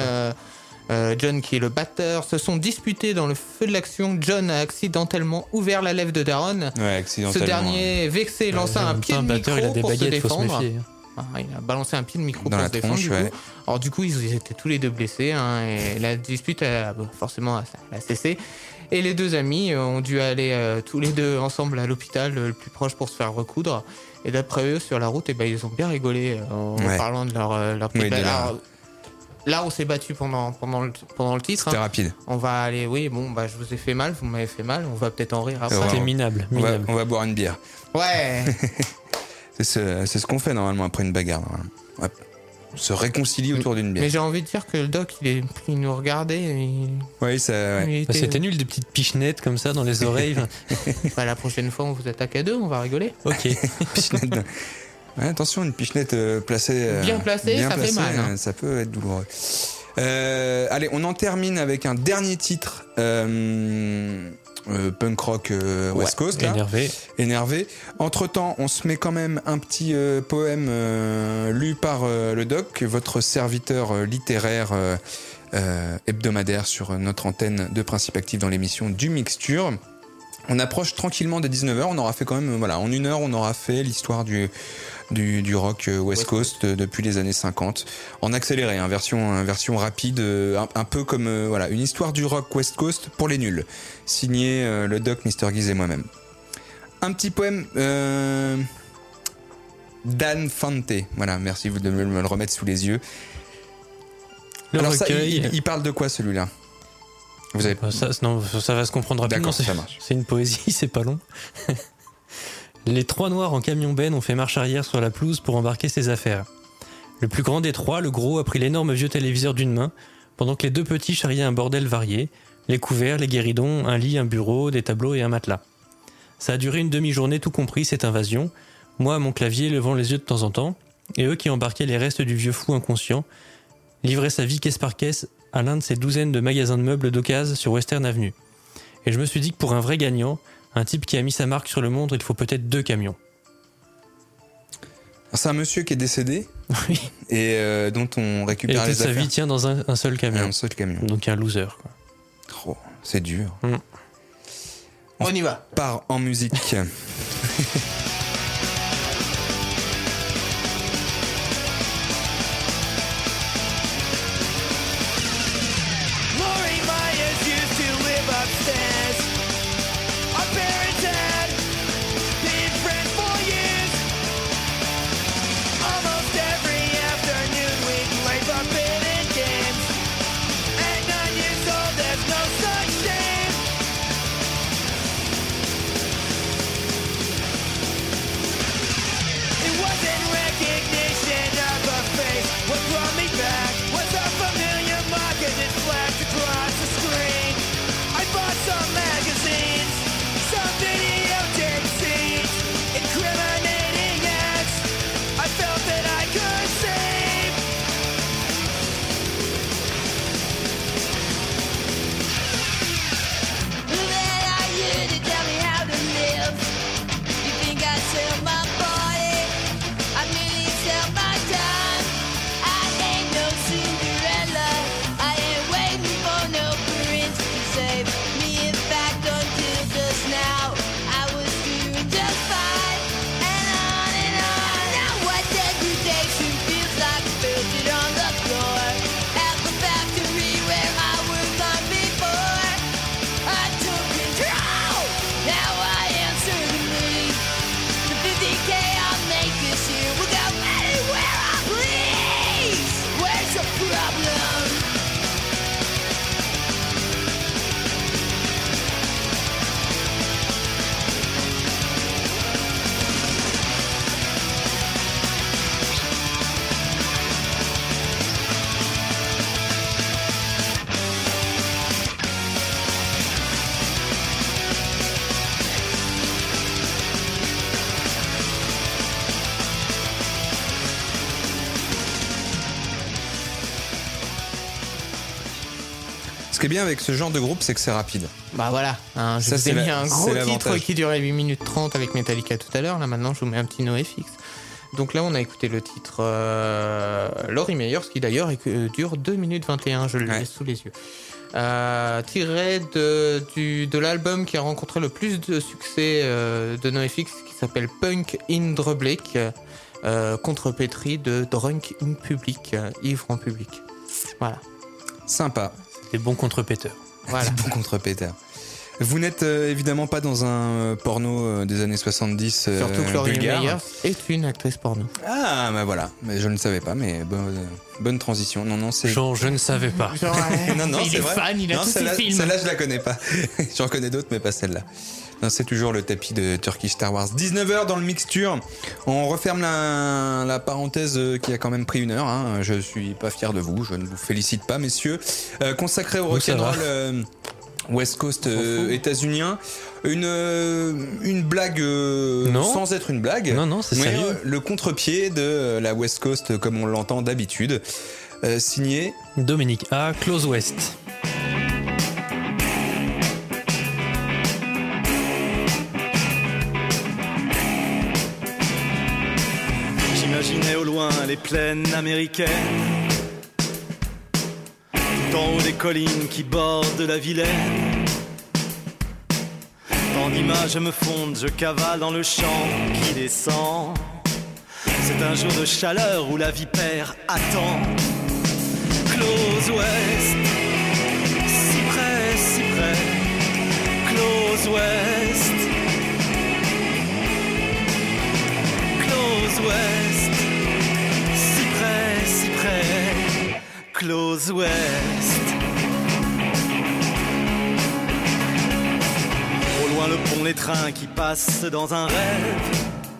John, qui est le batteur, se sont disputés dans le feu de l'action. John a accidentellement ouvert la lèvre de Daron. Ce dernier, vexé, lança un pied de micro pour se défendre. Il a balancé un pied de micro pour se défendre. Alors du coup, ils étaient tous les deux blessés, et la dispute a cessé. Et les deux amis ont dû aller tous les deux ensemble à l'hôpital le plus proche pour se faire recoudre. Et d'après eux, sur la route, ils ont bien rigolé en parlant de leur petite Là, on s'est battu pendant le titre. C'était rapide. On va aller, je vous ai fait mal, vous m'avez fait mal, on va peut-être en rire après. C'était minable. On va boire une bière. Ouais. C'est ce qu'on fait normalement après une bagarre. On se réconcilier autour d'une bière. Mais j'ai envie de dire que le doc, il nous regardait. C'était nul, des petites pichenettes comme ça dans les oreilles. La prochaine fois, on vous attaque à deux, on va rigoler. Ok. Attention, une pichenette placée. Bien placée, ça fait mal. Ça peut être douloureux. Allez, on en termine avec un dernier titre. punk rock West Coast, là. Énervé. Entre-temps, on se met quand même un petit poème lu par le doc, votre serviteur littéraire hebdomadaire sur notre antenne de Principe Actif dans l'émission du Mixture. On approche tranquillement des 19h, on aura fait quand même, voilà, en 1 heure, on aura fait l'histoire du rock West Coast depuis les années 50. En accéléré, version rapide, un peu comme voilà, une histoire du rock West Coast pour les nuls. Signé le doc, Mr. Giz et moi-même. Un petit poème Dan Fante. Voilà, merci de me le remettre sous les yeux. Alors recueil. Il parle de quoi celui-là? Vous avez... ça va se comprendre rapidement. D'accord, ça marche. C'est une poésie, c'est pas long. Les 3 noirs en camion-benne ont fait marche arrière sur la pelouse pour embarquer ses affaires. Le plus grand des 3, le gros, a pris l'énorme vieux téléviseur d'une main, pendant que les 2 petits charriaient un bordel varié, les couverts, les guéridons, un lit, un bureau, des tableaux et un matelas. Ça a duré une demi-journée tout compris, cette invasion, moi à mon clavier levant les yeux de temps en temps, et eux qui embarquaient les restes du vieux fou inconscient, livraient sa vie caisse par caisse à l'un de ces douzaines de magasins de meubles d'occasion sur Western Avenue. Et je me suis dit que pour un vrai gagnant, un type qui a mis sa marque sur le monde, il faut peut-être 2 camions. C'est un monsieur qui est décédé. Oui. Et dont on récupère les affaires. Et sa vie tient dans un seul camion. Un seul camion. Donc un loser, quoi. Oh, c'est dur. On y va. Part en musique. Ce qui est bien avec ce genre de groupe, c'est que c'est rapide. Bah voilà, hein, je vous ai mis un gros titre qui durait 8 minutes 30 avec Metallica tout à l'heure. Là maintenant, je vous mets un petit NoFX. Donc là, on a écouté le titre Laurie Meyers, qui d'ailleurs dure 2 minutes 21, je le laisse sous les yeux. Tiré de l'album qui a rencontré le plus de succès de NoFX, qui s'appelle Punk in Drublic, contrepétri de Drunk in Public, ivre en public. Voilà. Sympa. Des bons contrepéteurs. Voilà. Des bons contrepéteurs. Vous n'êtes évidemment pas dans un porno des années 70 Surtout que Laurie vulgaire. Meyers est une actrice porno. Ah, bah voilà. Mais je ne savais pas, mais bonne transition. Non, c'est... Genre, je ne savais pas. Genre, non, il c'est est vrai. fan, il a non, tous ses films. Celle-là, je la connais pas. J'en connais d'autres, mais pas celle-là. Non, c'est toujours le tapis de Turkish Star Wars. 19h dans le Mixture. On referme la parenthèse qui a quand même pris 1 heure. Hein. Je suis pas fier de vous. Je ne vous félicite pas, messieurs. Consacré au rock'n'roll West Coast états-unien. Une blague sans être une blague. Non, c'est sérieux. Le contre-pied de la West Coast comme on l'entend d'habitude. Signé Dominique A. Close West. J'imaginais au loin les plaines américaines, tout en haut des collines qui bordent la Vilaine. Tant d'images me fondent, je cavale dans le champ qui descend. C'est un jour de chaleur où la vipère attend. Close West, si près, si près. Close West, Close West, si près, si près. Close West. Au loin le pont, les trains qui passent dans un rêve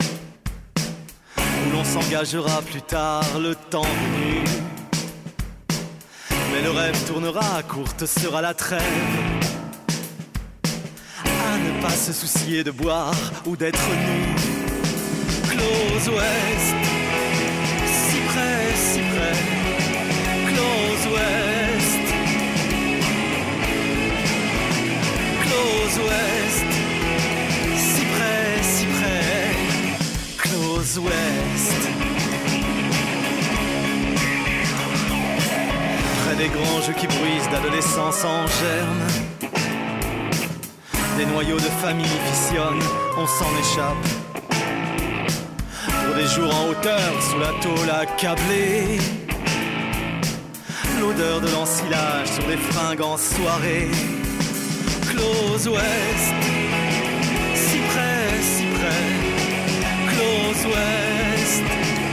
où l'on s'engagera plus tard, le temps venu. Mais le rêve tournera, courte sera la trêve. À ne pas se soucier de boire ou d'être nu. Close West, si près, si près. Close West, Close West, si près, si près. Close West. Près des granges qui bruisent d'adolescence en germe, des noyaux de famille fissonnent, on s'en échappe. Pour des jours en hauteur, sous la tôle accablée, l'odeur de l'ensilage sur les fringues en soirée. Close West, si près, si près. Close West,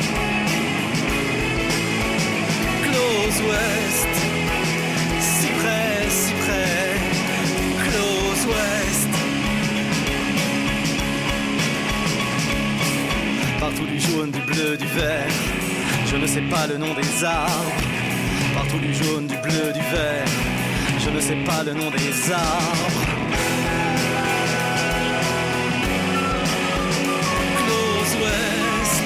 Close West, si près, si près. Close West. Partout du jaune, du bleu, du vert, je ne sais pas le nom des arbres. Partout du jaune, du bleu, du vert, je ne sais pas le nom des arbres. Close West,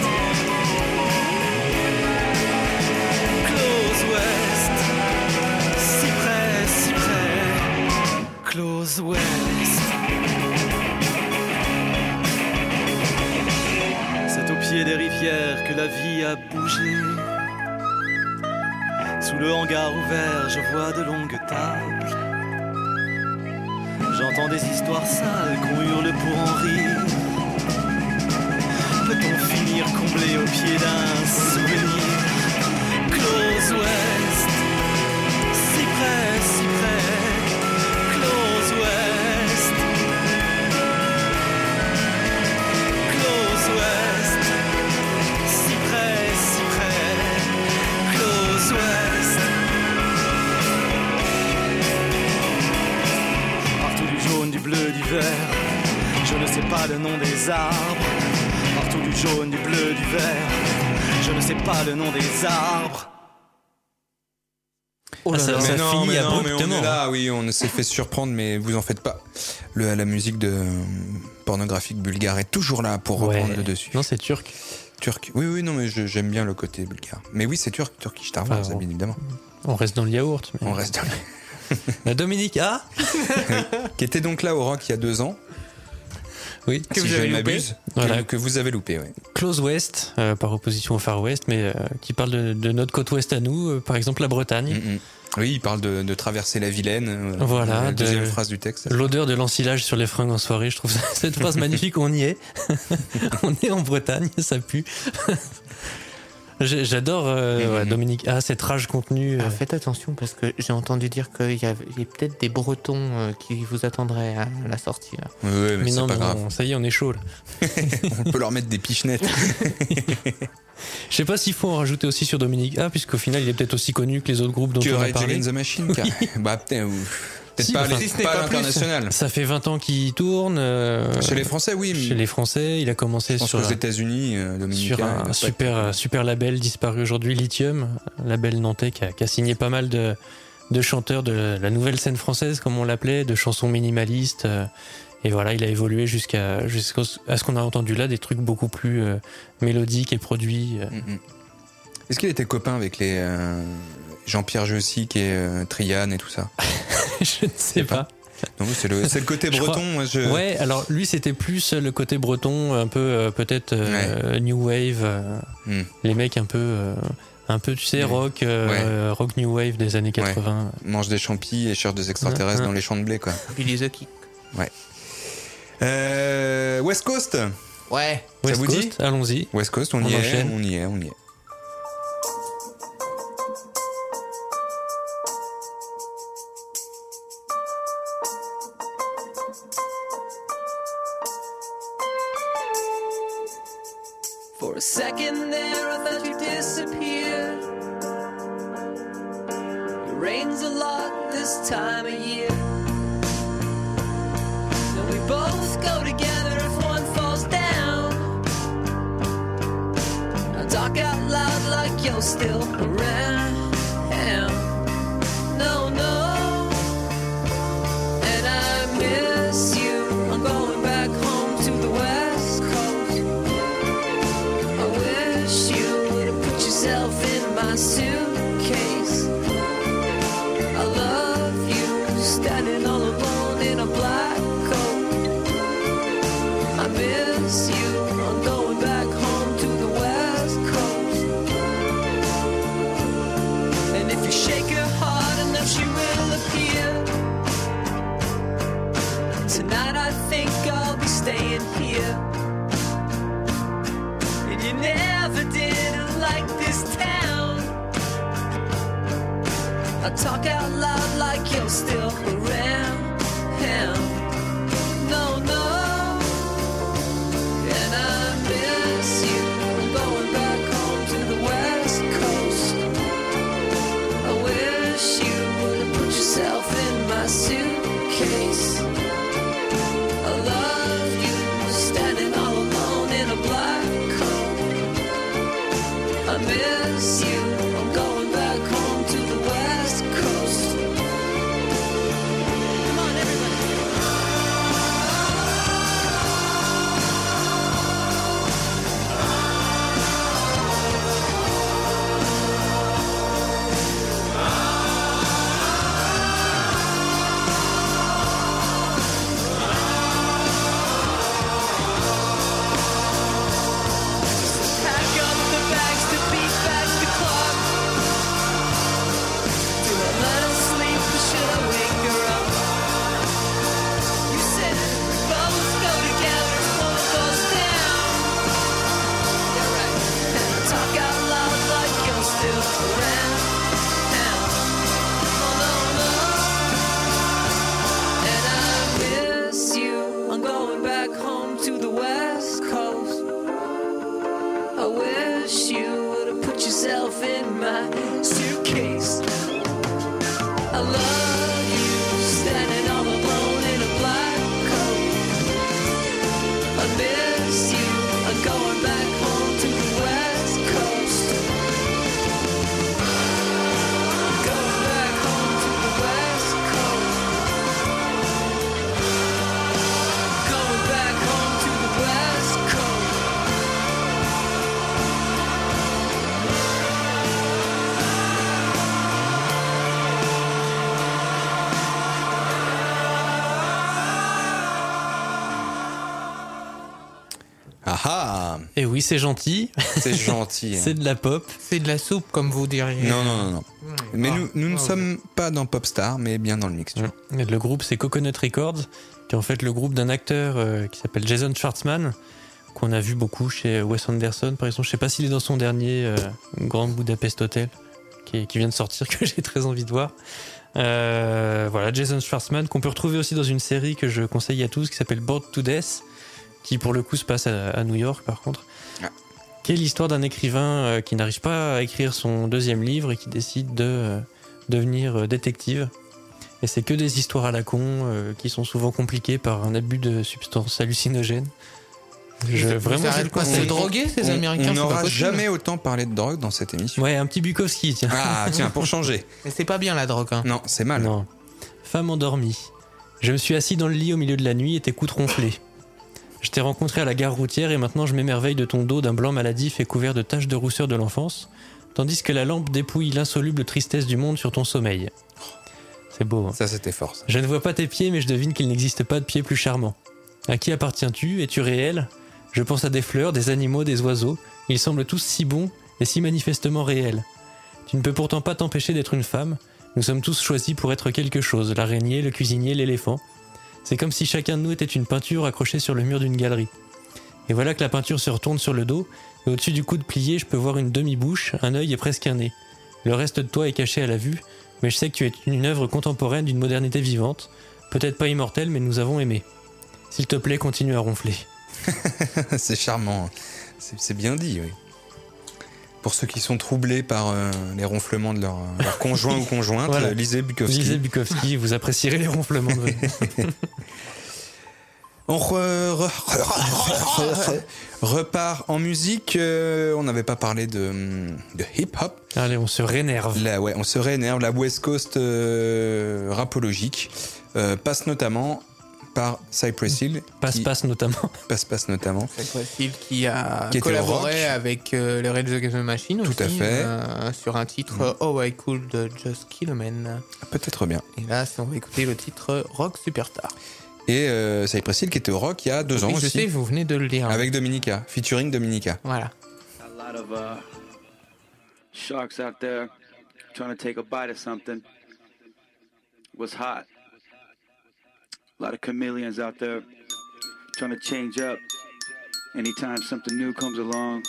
Close West, si près, si près. Close West. C'est au pied des rivières que la vie a bougé. Sous le hangar ouvert, je vois de longues tables. J'entends des histoires sales qu'on hurle pour en rire. Peut-on finir comblé au pied d'un souvenir? Close West, si près, si près. Close West, Close West, si près, si près. Close West. Partout du jaune, du bleu, du vert, je ne sais pas le nom des arbres. Partout du jaune, du bleu, du vert, je ne sais pas le nom des arbres. Oh là ça là. finit mais abruptement. on est là, oui, on s'est fait surprendre, mais vous en faites pas. La musique de pornographique bulgare est toujours là pour reprendre le dessus. Non, c'est turc. Turc. Oui, oui, non, mais j'aime bien le côté bulgare. Mais oui, c'est turc, Turkish Star Wars, Enfin, bien évidemment. On reste dans le yaourt. Mais... On reste dans La Dominique A. Qui était donc là au rock il y a 2 ans. Oui, si je ne m'abuse. Voilà. Que vous avez loupé, oui. Close West, par opposition au Far West, mais qui parle de notre côte ouest à nous, par exemple la Bretagne. Oui, il parle de traverser la Vilaine. Voilà. La deuxième phrase du texte. L'odeur de l'ensilage sur les fringues en soirée, je trouve cette phrase magnifique, on y est. On est en Bretagne, ça pue. J'adore Dominique A, cette rage contenue. Alors, faites attention parce que j'ai entendu dire qu'il y a peut-être des Bretons qui vous attendraient à la sortie. Là. Oui, mais non, c'est pas grave. Ça y est, on est chaud là. On peut leur mettre des pichenettes. Je sais pas s'il faut en rajouter aussi sur Dominique A, puisqu'au final il est peut-être aussi connu que les autres groupes dont on a Rage parlé. Against the Machine, bah peut-être Si, pas, enfin, pas à l'international. Ça fait 20 ans qu'il tourne. Chez les Français, oui. Chez les Français, il a commencé sur aux États-Unis, sur un super label disparu aujourd'hui, Lithium, un label nantais qui a signé pas mal de chanteurs de la nouvelle scène française, comme on l'appelait, de chansons minimalistes. Et voilà, il a évolué jusqu'à ce qu'on a entendu là, des trucs beaucoup plus mélodiques et produits. Est-ce qu'il était copain avec les Jean-Pierre Jossic et Trian et tout ça? Je ne sais pas. Non, c'est le côté breton. Moi, Ouais, alors lui c'était plus le côté breton, un peu peut-être new wave, les mecs un peu tu sais rock rock new wave des années 80. Mange des champis et cherche des extraterrestres dans les champs de blé quoi. Billy the Kick. Ouais. West Coast. Ouais. Ça West vous Coast, dit allons-y. West Coast, on y est. For a second there, I thought you disappeared. It rains a lot this time of year. And we both go together if one falls down. I talk out loud like you're still around. No, no. And I miss you. I'm going back home to the West Coast. I wish you would have put yourself in my suitcase. I love you, standing all alone in a black coat. I miss you, I'm going back home to the West Coast. And if you shake her hard enough, she will appear. Tonight I think I'll be staying here. And you never did like this town. I talk out loud like you're still around. No, no. And I miss you. I'm going back home to the West Coast. I wish you would have put yourself in my suitcase. I love you, standing all alone in a black coat. I miss you, I'm going back home to the West Coast. Come on, everybody. Pack up the bags to beat back the clock. Do I let her sleep or should I wake her up? You said we both go together if one goes down. You're right. And I talk out loud like you're still around. Oh, no, no. And I miss you. I'm going back home to the West Coast. I wish you would have put yourself in my suitcase. I love you, standing all alone in a black coat. I miss you, I'm going back home to the West Coast. Going back home to the West Coast. Going back home to the West Coast. Ah ah. Et oui, c'est gentil. C'est gentil. C'est de la pop. C'est de la soupe, comme vous diriez. Non. Mais nous ne sommes pas dans Popstar, mais bien dans le mixture. Et le groupe, c'est Coconut Records, qui est en fait le groupe d'un acteur qui s'appelle Jason Schwartzman, qu'on a vu beaucoup chez Wes Anderson, par exemple. Je sais pas s'il est dans son dernier Grand Budapest Hotel, qui vient de sortir, que j'ai très envie de voir. Voilà, Jason Schwartzman, qu'on peut retrouver aussi dans une série que je conseille à tous, qui s'appelle Bored to Death, qui pour le coup se passe à New York, par contre. Qui est l'histoire d'un écrivain qui n'arrive pas à écrire son deuxième livre et qui décide de devenir détective. Et c'est que des histoires à la con qui sont souvent compliquées par un abus de substances hallucinogènes. Vraiment, c'est quoi, c'est drogué, ces Américains? On n'aura jamais autant parlé de drogue dans cette émission. Ouais, un petit Bukowski, tiens. Ah, tiens, pour changer. Mais c'est pas bien la drogue, hein. Non, c'est mal. Non. Femme endormie. Je me suis assis dans le lit au milieu de la nuit et tes coudes ronflés. Je t'ai rencontré à la gare routière et maintenant je m'émerveille de ton dos d'un blanc maladif et couvert de taches de rousseur de l'enfance, tandis que la lampe dépouille l'insoluble tristesse du monde sur ton sommeil. C'est beau. Hein. Ça, c'était fort. Ça. Je ne vois pas tes pieds, mais je devine qu'il n'existe pas de pied plus charmant. À qui appartiens-tu? Es-tu réel? Je pense à des fleurs, des animaux, des oiseaux. Ils semblent tous si bons et si manifestement réels. Tu ne peux pourtant pas t'empêcher d'être une femme. Nous sommes tous choisis pour être quelque chose. L'araignée, le cuisinier, l'éléphant. C'est comme si chacun de nous était une peinture accrochée sur le mur d'une galerie. Et voilà que la peinture se retourne sur le dos, et au-dessus du coude plié, je peux voir une demi-bouche, un œil et presque un nez. Le reste de toi est caché à la vue, mais je sais que tu es une œuvre contemporaine d'une modernité vivante, peut-être pas immortelle, mais nous avons aimé. S'il te plaît, continue à ronfler. C'est charmant, c'est bien dit, oui. Pour ceux qui sont troublés par les ronflements de leur conjoint ou conjointe, voilà. Lisez Bukowski. Lisez Bukowski, vous apprécierez les ronflements de votre... On repart en musique. On n'avait pas parlé de hip-hop. Allez, on se réénerve. Ouais, on se réénerve. La West Coast rapologique passe notamment par Cypress Hill. Passe notamment. Cypress Hill qui a collaboré avec les Rage Against the Machine aussi. Tout à fait. Sur un titre Oh I Could Just Kill a Man. Peut-être bien. Et là, on va écouter le titre Rock Superstar. Et Cypress Hill qui était au rock il y a 2 ans aussi. Je sais, vous venez de le dire. Avec Dominica, featuring Dominica. Voilà. A lot of sharks out there trying to take a bite of something. What's hot? A lot of chameleons out there trying to change up. Anytime something new comes along,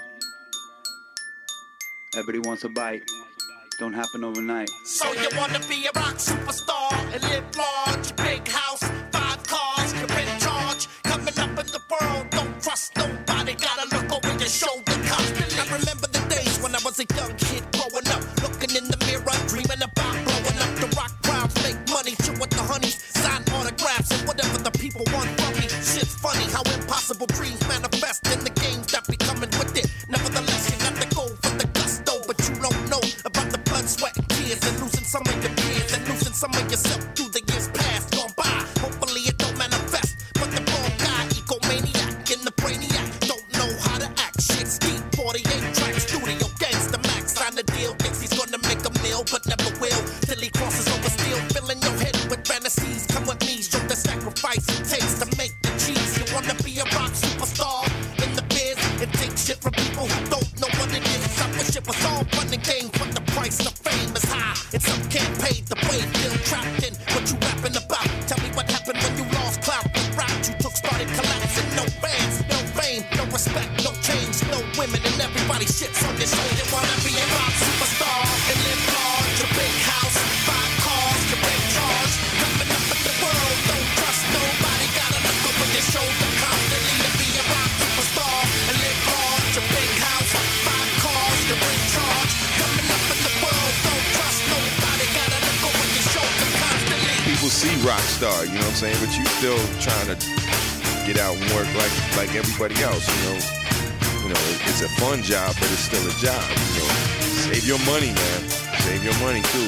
everybody wants a bite. Don't happen overnight. So you wanna be a rock superstar and live large, big house, 5 cars, you're in charge. Coming up in the world, don't trust nobody. Gotta look over your shoulder constantly. I remember the days when I was a young kid growing up, looking in the mirror, dreaming about blowing up the rock crowds, make money, chill with the honeys, sign autographs and whatever the people want from me. Shit's funny how impossible dreams manifest in the games that be coming with it. Nevertheless, you got to go for the gusto, but you don't know about the blood, sweat, and tears, and losing some of your peers, and losing some of yourself through the years past gone by. Hopefully it don't manifest, but the wrong guy, egomaniac, and the brainiac don't know how to act. Shit's deep, 48 tracks, studio gangsta max, sign the deal, thinks he's gonna make a meal, but never will, till he crosses over steel, filling your head with fantasies. Come with me, show the sacrifice it takes to make the cheese. You wanna be a rock superstar in the biz, and take shit from people who don't know what it is. I wish it was all fun and games, but the price of fame is high, and some can't pay the way. Feel trapped in what you rapping about. Tell me what happened when you lost clout. The route you took started collapsing. No fans, no fame, no respect, no change, no women, and everybody shits on your show. You wanna be a rock superstar and live large, a big house, 5 cars, you're in charge. Coming up in the world, don't trust nobody. Gotta look over your shoulder constantly to be a rock superstar and live large, a big house, 5 cars, you're in charge. Coming up in the world, don't trust nobody. Gotta look over your shoulder constantly. People see rock star, you know what I'm saying, but you still trying to get out and work like everybody else, you know. You know, it's a fun job, but it's still a job, you know. Save your money, man. Save your money, too.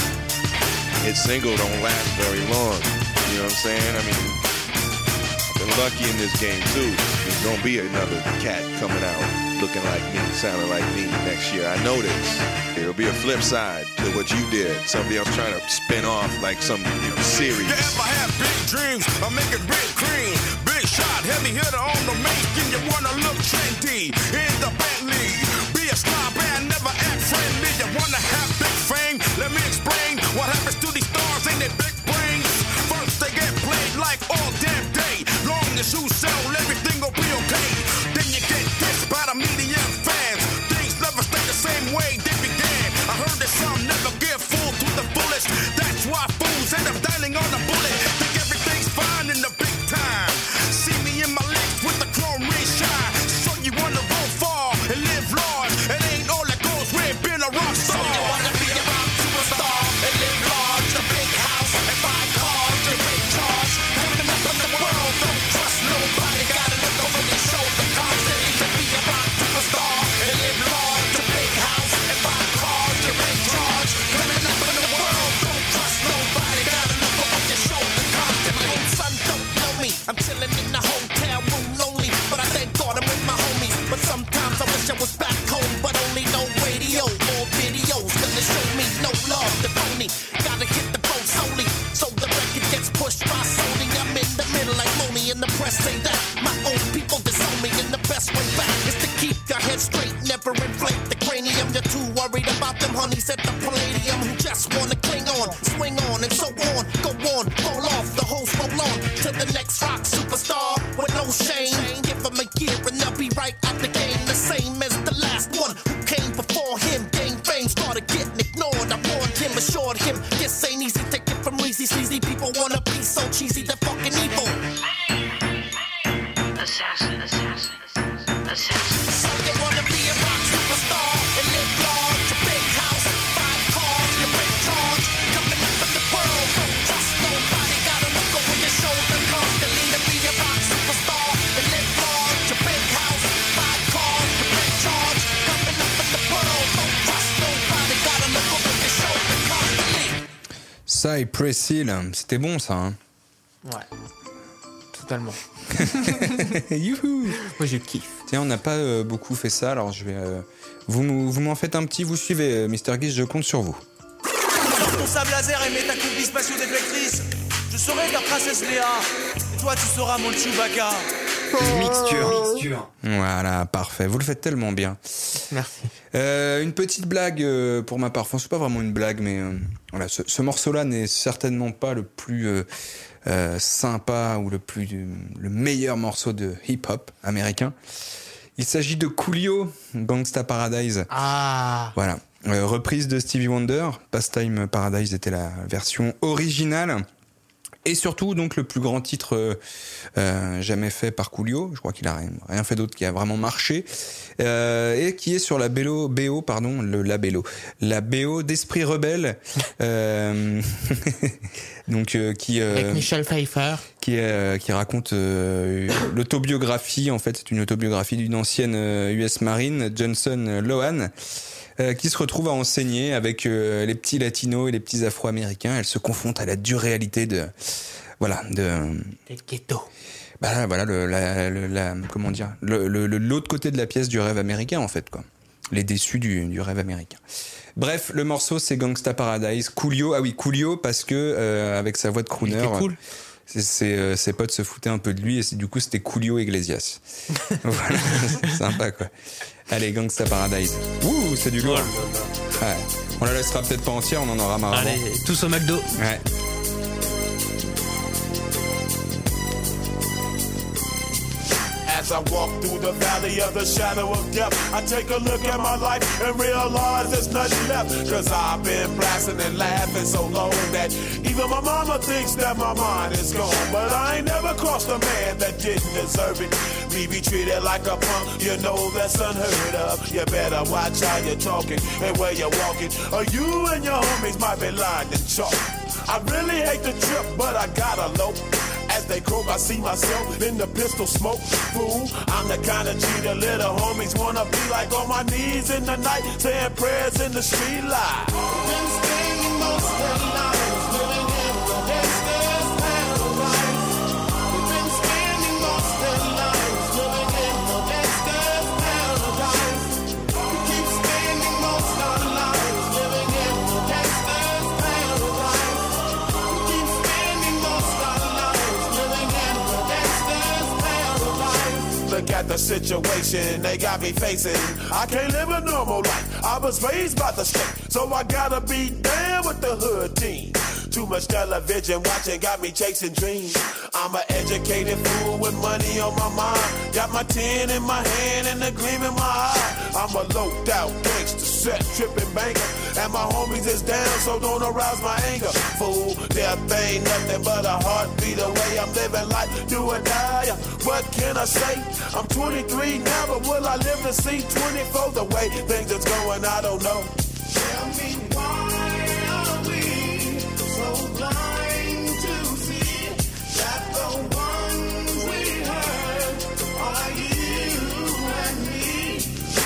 Hit single don't last very long, you know what I'm saying? I mean, I've been lucky in this game, too. There's gonna be another cat coming out looking like me, sounding like me next year. I know this. There'll be a flip side to what you did. Somebody else trying to spin off like some series. You ever have big dreams of making big cream? Big shot, heavy hitter on the main skin. You wanna look trendy in the Bentley. Be a star band, never act friendly. You wanna have big fame? Let me explain what happens to these stars in their big brains. First they get played like all damn day. Long as you sell, everything will be okay. Then you get dissed by the media and fans. Things never stay the same way they began. I heard that some never give full to the fullest. That's why fools end up dialing on a bullet. Think everything's fine in the big time. See me in my legs with the chrome ring shine. So you wanna go far and live large. best way back is to keep your head straight, never inflate the cranium. You're too worried about them honeys at the Palladium who just wanna cling on, swing on, and so on. Go on, roll off, the hoes roll on to the next rock superstar with no shame. Give them a year and they'll be right out the game, the same as the last one who came before him. Gained fame, started getting ignored. I warned him, assured him, this ain't easy. Take it from easy, sleazy people wanna be so cheesy, they're fucking evil. Assassin, assassin, assassin. So you wanna be a rock superstar and live large, a big house, 5 cars, you big charge, coming up in the world. Don't trust nobody, gotta look over your shoulder constantly to be a rock superstar and live large, a big house, 5 cars, you big charge, coming up in the world. Don't trust nobody, gotta look over your shoulder constantly. Cypress Hill, c'était bon ça, hein? Ouais. Totalement. Youhou. Moi je kiffe. Tiens, on n'a pas beaucoup fait ça, alors je vais. Vous m'en faites un petit, vous suivez, Mr. Guise, je compte sur vous. Sors ton sable laser et mets ta coupe spatio-déflectrice. Je serai ta princesse Léa. Et toi, tu seras mon Chewbacca. Mixture. Voilà, parfait. Vous le faites tellement bien. Merci. Une petite blague pour ma part. Enfin, c'est pas vraiment une blague, mais voilà, ce morceau-là n'est certainement pas le plus sympa ou le meilleur morceau de hip-hop américain. Il s'agit de Coolio, Gangsta Paradise. Ah. Voilà. Reprise de Stevie Wonder. Pastime Paradise était la version originale. Et surtout, donc, le plus grand titre jamais fait par Coolio. Je crois qu'il a rien fait d'autre qui a vraiment marché. Et qui est sur la BO d'Esprit Rebelle. Donc, avec Michel Pfeiffer. Qui raconte l'autobiographie. En fait, c'est une autobiographie d'une ancienne US Marine, Johnson Lohan. Qui se retrouve à enseigner avec les petits latinos et les petits afro-américains. Elle se confronte à la dure réalité des ghettos. Bah voilà, comment dire, l'autre côté de la pièce du rêve américain en fait, quoi. Les déçus du rêve américain. Bref, le morceau c'est Gangsta Paradise. Coolio, ah oui, Coolio parce que avec sa voix de crooner. Il était cool. Ses potes se foutaient un peu de lui et du coup c'était Coolio Iglesias. Voilà, c'est sympa quoi. Allez, Gangsta Paradise. Ouh, c'est du lourd. Ouais. On la laissera peut-être pas entière, on en aura marre. Allez, tous au McDo. Ouais. As I walk through the valley of the shadow of death, I take a look at my life and realize there's nothing left. Cause I've been blasting and laughing so long that even my mama thinks that my mind is gone. But I ain't never crossed a man that didn't deserve it. Me be treated like a punk, you know that's unheard of. You better watch how you're talking and where you're walking, or you and your homies might be lined in chalk. I really hate the trip, but I gotta low. As they croak, I see myself in the pistol smoke. Fool, I'm the kind of G the little homies wanna be like, on my knees in the night, saying prayers in the street light. Been spending most of their lives living in the gangster's paradise. We've been spending most of their lives living in the gangster's paradise. We keep spending most of our lives living in the gangster's paradise. We keep spending most of our lives living in the gangster's paradise. Look at the situation they got me facing. I can't live a normal life. I was raised by the state, so I gotta be down with the hood team. Too much television watching got me chasing dreams. I'm an educated fool with money on my mind. Got my 10 in my hand and a gleam in my eye. I'm a loped out gangster, set tripping banker. And my homies is down, so don't arouse my anger. Fool, death ain't nothing but a heartbeat away. I'm living life, do or die. What can I say? I'm 23 now, but will I live to see 24? The way things is going, I don't know. Tell me why are we so blind to see that the ones we hurt are you and me?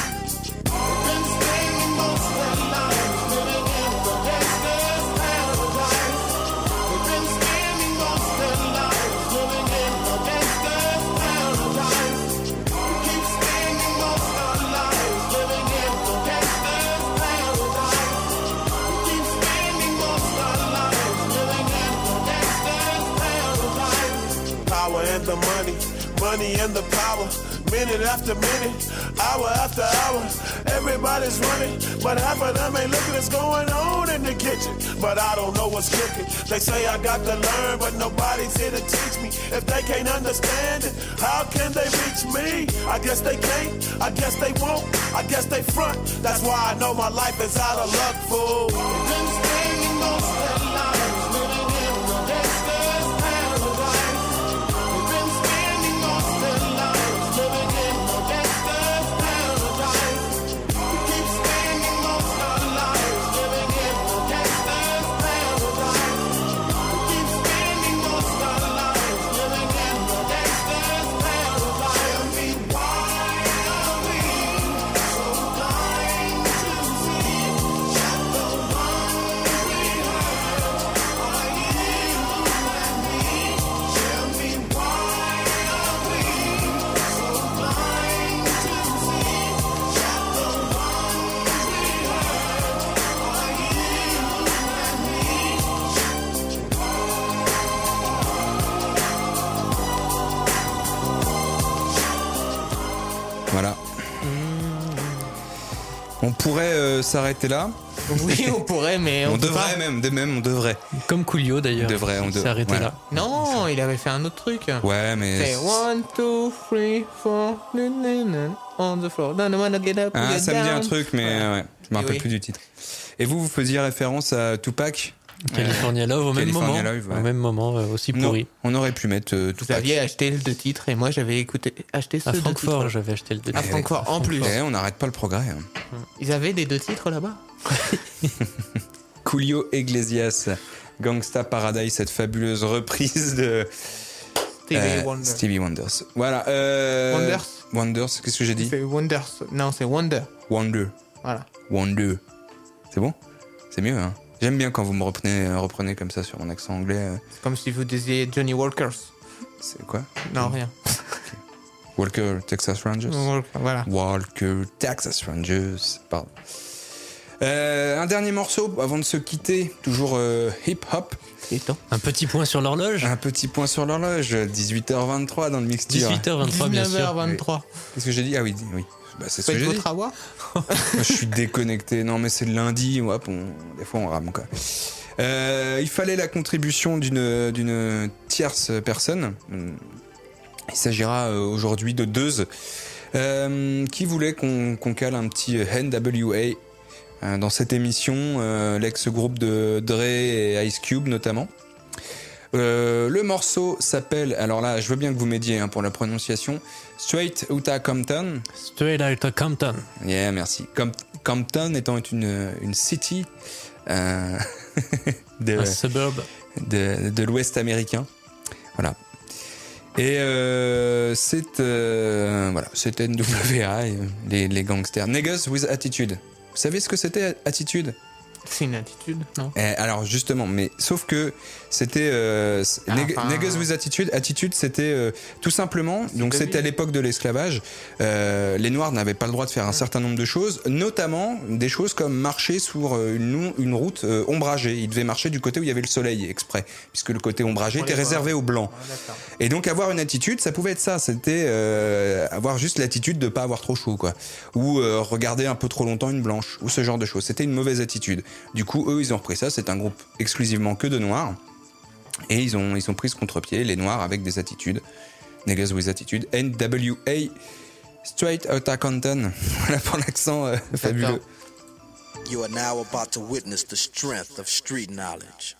We've been spending most of our lives living in the gangster's paradise. We've been spending most of our lives living in the gangster's paradise. We keep spending most of our lives living in the gangster's paradise. We keep spending most of our lives living in the gangster's paradise. Power and the money, money and the power. minute after minute, hour after hour. Everybody's running, but half of them ain't looking what's going on in the kitchen. But I don't know what's cooking. They say I got to learn, but nobody's here to teach me. If they can't understand it, how can they reach me? I guess they can't, I guess they won't, I guess they front. That's why I know my life is out of luck, fool. Been spending most of their lives living in the gangster's paradise. They've been spending most of their lives living in the gangster's paradise. We keep spending most of our lives living in the gangster's paradise. We keep spending most of our lives living in the gangster's paradise. Tell me why are we so blind to see that the one we hurt are you and me? Tell me why are we so blind to see that the one we hurt are you and me? Voilà. On pourrait s'arrêter là. Oui, on pourrait, mais on peut devrait pas. même, on devrait. Comme Coolio d'ailleurs. On s'est arrêté voilà. là. Non, il avait fait un autre truc. Ouais, mais. C'est 1, 2, 3, 4, on the floor. Don't wanna get up, Ah, get ça me dit un down. truc, mais ouais, je me rappelle oui. plus du titre. Et vous faisiez référence à Tupac California Love au même moment. California Love, ouais. Au même moment, aussi Non, pourri. on aurait pu mettre Vous Tupac. aviez acheté le 2 titres et moi j'avais acheté ceux À 2 Francfort, titres. j'avais acheté le 2 À Francfort, en plus. Eh, on n'arrête pas le progrès. hein. Ils avaient des 2 titres là-bas. Coolio Iglesias, Gangsta Paradise, cette fabuleuse reprise de Stevie Wonders. Voilà. Wonders, qu'est-ce que j'ai dit? C'est Wonders. Non, c'est Wonder. Wonder. Voilà. Wonder. C'est bon? C'est mieux, hein? J'aime bien quand vous me reprenez comme ça sur mon accent anglais. C'est comme si vous disiez Johnny Walkers. C'est quoi? Non, rien. Walker, Texas Rangers. Voilà. Walker, Texas Rangers. Pardon. Un dernier morceau avant de se quitter, toujours hip-hop. Un petit point sur l'horloge. Un petit point sur l'horloge, 18h23 dans le mixture. 18h23, bien sûr. 19h23. Qu'est-ce que j'ai dit? Ah oui, oui. Bah, c'est ce que Faites j'ai dit. votre avoir. Je suis déconnecté. Non, mais c'est le lundi. Ouais, des fois, on rame, quoi. Il fallait la contribution d'une tierce personne. Il s'agira aujourd'hui de Deuze, qui voulait qu'on cale un petit NWA dans cette émission, l'ex-groupe de Dre et Ice Cube notamment. Le morceau s'appelle, alors là je veux bien que vous m'aidiez pour la prononciation, Straight Outta Compton. Straight Outta Compton. Yeah, merci. Compton étant une city un suburb de l'ouest américain. Voilà. Et c'était NWA, les gangsters. Niggas with Attitude. Vous savez ce que c'était Attitude? C'est une attitude, non? Alors justement, mais sauf que c'était Niggas with Attitude. Attitude, c'était tout simplement. Donc c'était à l'époque de l'esclavage. Les Noirs n'avaient pas le droit de faire un certain nombre de choses, notamment des choses comme marcher sur une route ombragée. Ils devaient marcher du côté où il y avait le soleil exprès, puisque le côté ombragé était réservé aux blancs. Et donc avoir une attitude, ça pouvait être ça. C'était avoir juste l'attitude de pas avoir trop chaud, quoi, ou regarder un peu trop longtemps une blanche, ou ce genre de choses. C'était une mauvaise attitude. Du coup, eux, ils ont repris ça. C'est un groupe exclusivement que de noirs. Et ils ont pris ce contre-pied, les noirs avec des attitudes. Niggas with attitude. NWA, Straight Outta Compton. Voilà pour l'accent fabuleux. You are now about to witness the strength of street knowledge.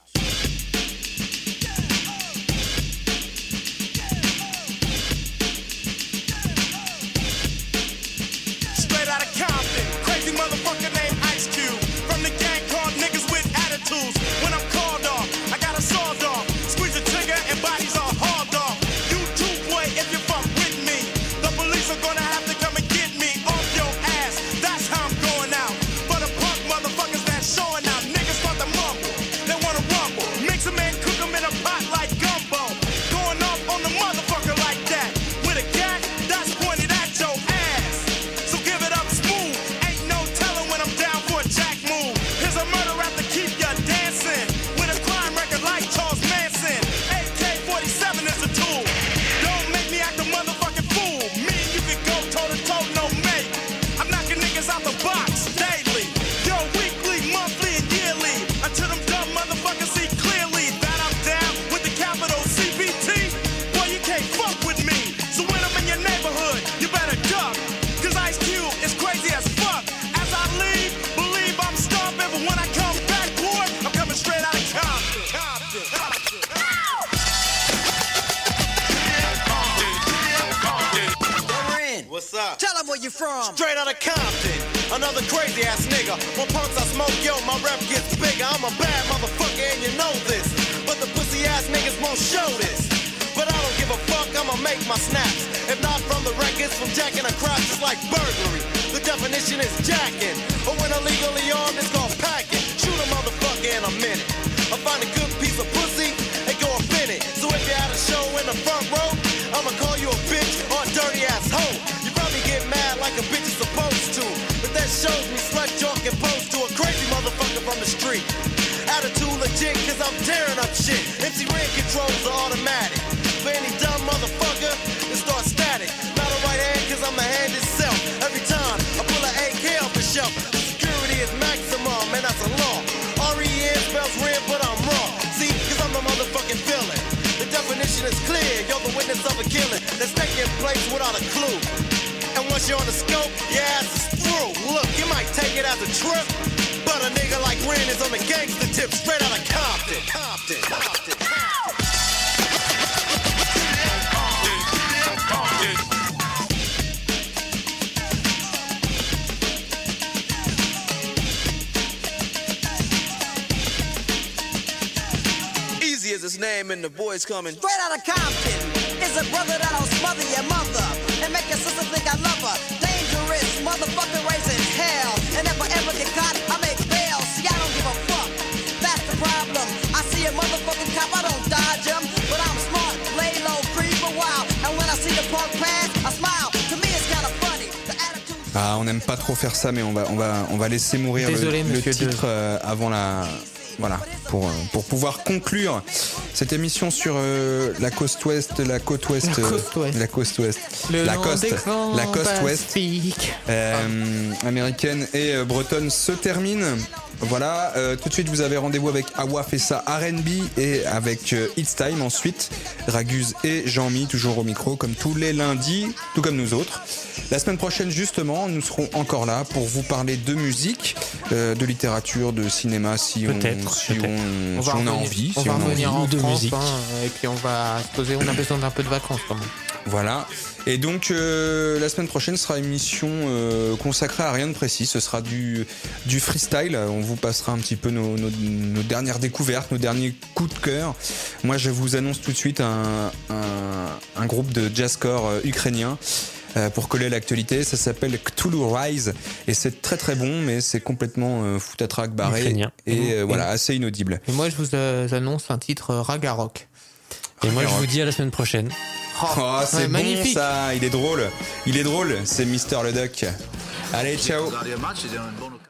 Straight out of Compton, crazy motherfucker named Ice Cube. From the gang called Niggas with Attitudes. When I'm called off, I got a sawed off. Squeeze the trigger and bodies are hauled off. You too, boy, if you fuck with me. The police are gonna have to come and get me off your ass. That's how I'm going out. For the punk motherfuckers that's showing out. Niggas start to mumble. They wanna run Tell them where you from. Straight out of Compton, another crazy ass nigga. When punks I smoke, yo, my rep gets bigger. I'm a bad motherfucker and you know this. But the pussy ass niggas won't show this. But I don't give a fuck, I'ma make my snaps. If not from the records, from jacking a crotch, it's like burglary. The definition is jacking. But when illegally armed, it's called packing. Shoot a motherfucker in a minute. I find a good piece of pussy and go up in it. So if you had a show in the front row, I'ma call you a bitch or a dirty ass hoe. You probably get mad like a bitch is supposed to. But that shows me slut joke and pose to a crazy motherfucker from the street. Attitude legit, cause I'm tearing up shit. MC Ren controls are automatic. For any dumb motherfucker, it starts static. Not a right hand, cause I'm the hand itself. Every time I pull an AK off the shelf, the security is maximum, and that's a law. R-E-N spells red, but I'm wrong. See, cause I'm the motherfucking villain. The definition is clear, you're the witness of a killing that's taking place without a clue. And once you're on the scope, your ass is through. Look, you might take it as a trip, but a nigga like Ren is on the gangster tip, straight out of Compton. Compton, Compton, Compton. Easy is his name and the boys coming straight out of Compton. Is a brother that'll smother your mother and make your sister think I love her. Dangerous motherfucker raising hell. And if I ever get caught, I make bail. See, I don't give a fuck. That's the problem. I see a motherfucking cop, I don't dodge him. But I'm smart, lay low, creep a while. And when I see the punk pass, I smile. To me, it's kind of funny. The attitude. Ah, on n'aime pas trop faire ça, mais on va laisser mourir le titre avant la. Voilà, pour pouvoir conclure cette émission sur la côte ouest, la côte ouest, la côte ouest, la côte ouest américaine et bretonne se termine. Voilà, tout de suite vous avez rendez-vous avec Awa Fessa R&B et avec It's Time ensuite, Raguse et Jean-Mi toujours au micro comme tous les lundis, tout comme nous autres. La semaine prochaine justement, nous serons encore là pour vous parler de musique, de littérature, de cinéma si on a envie. On va revenir en France et puis on va se poser, on a besoin d'un peu de vacances quand même. Voilà. Et donc la semaine prochaine sera une émission consacrée à rien de précis. Ce sera du freestyle. On vous passera un petit peu nos dernières découvertes, nos derniers coups de cœur. Moi, je vous annonce tout de suite un groupe de jazzcore ukrainien. Pour coller l'actualité, ça s'appelle Cthulhu Rise et c'est très très bon, mais c'est complètement foutatraque barré ukrainien. Et voilà, assez inaudible. Et moi, je vous annonce un titre Ragarok. Et moi, je vous dis à la semaine prochaine. Oh, c'est bon magnifique. Ça, il est drôle, c'est Mister le Duck. Allez, ciao.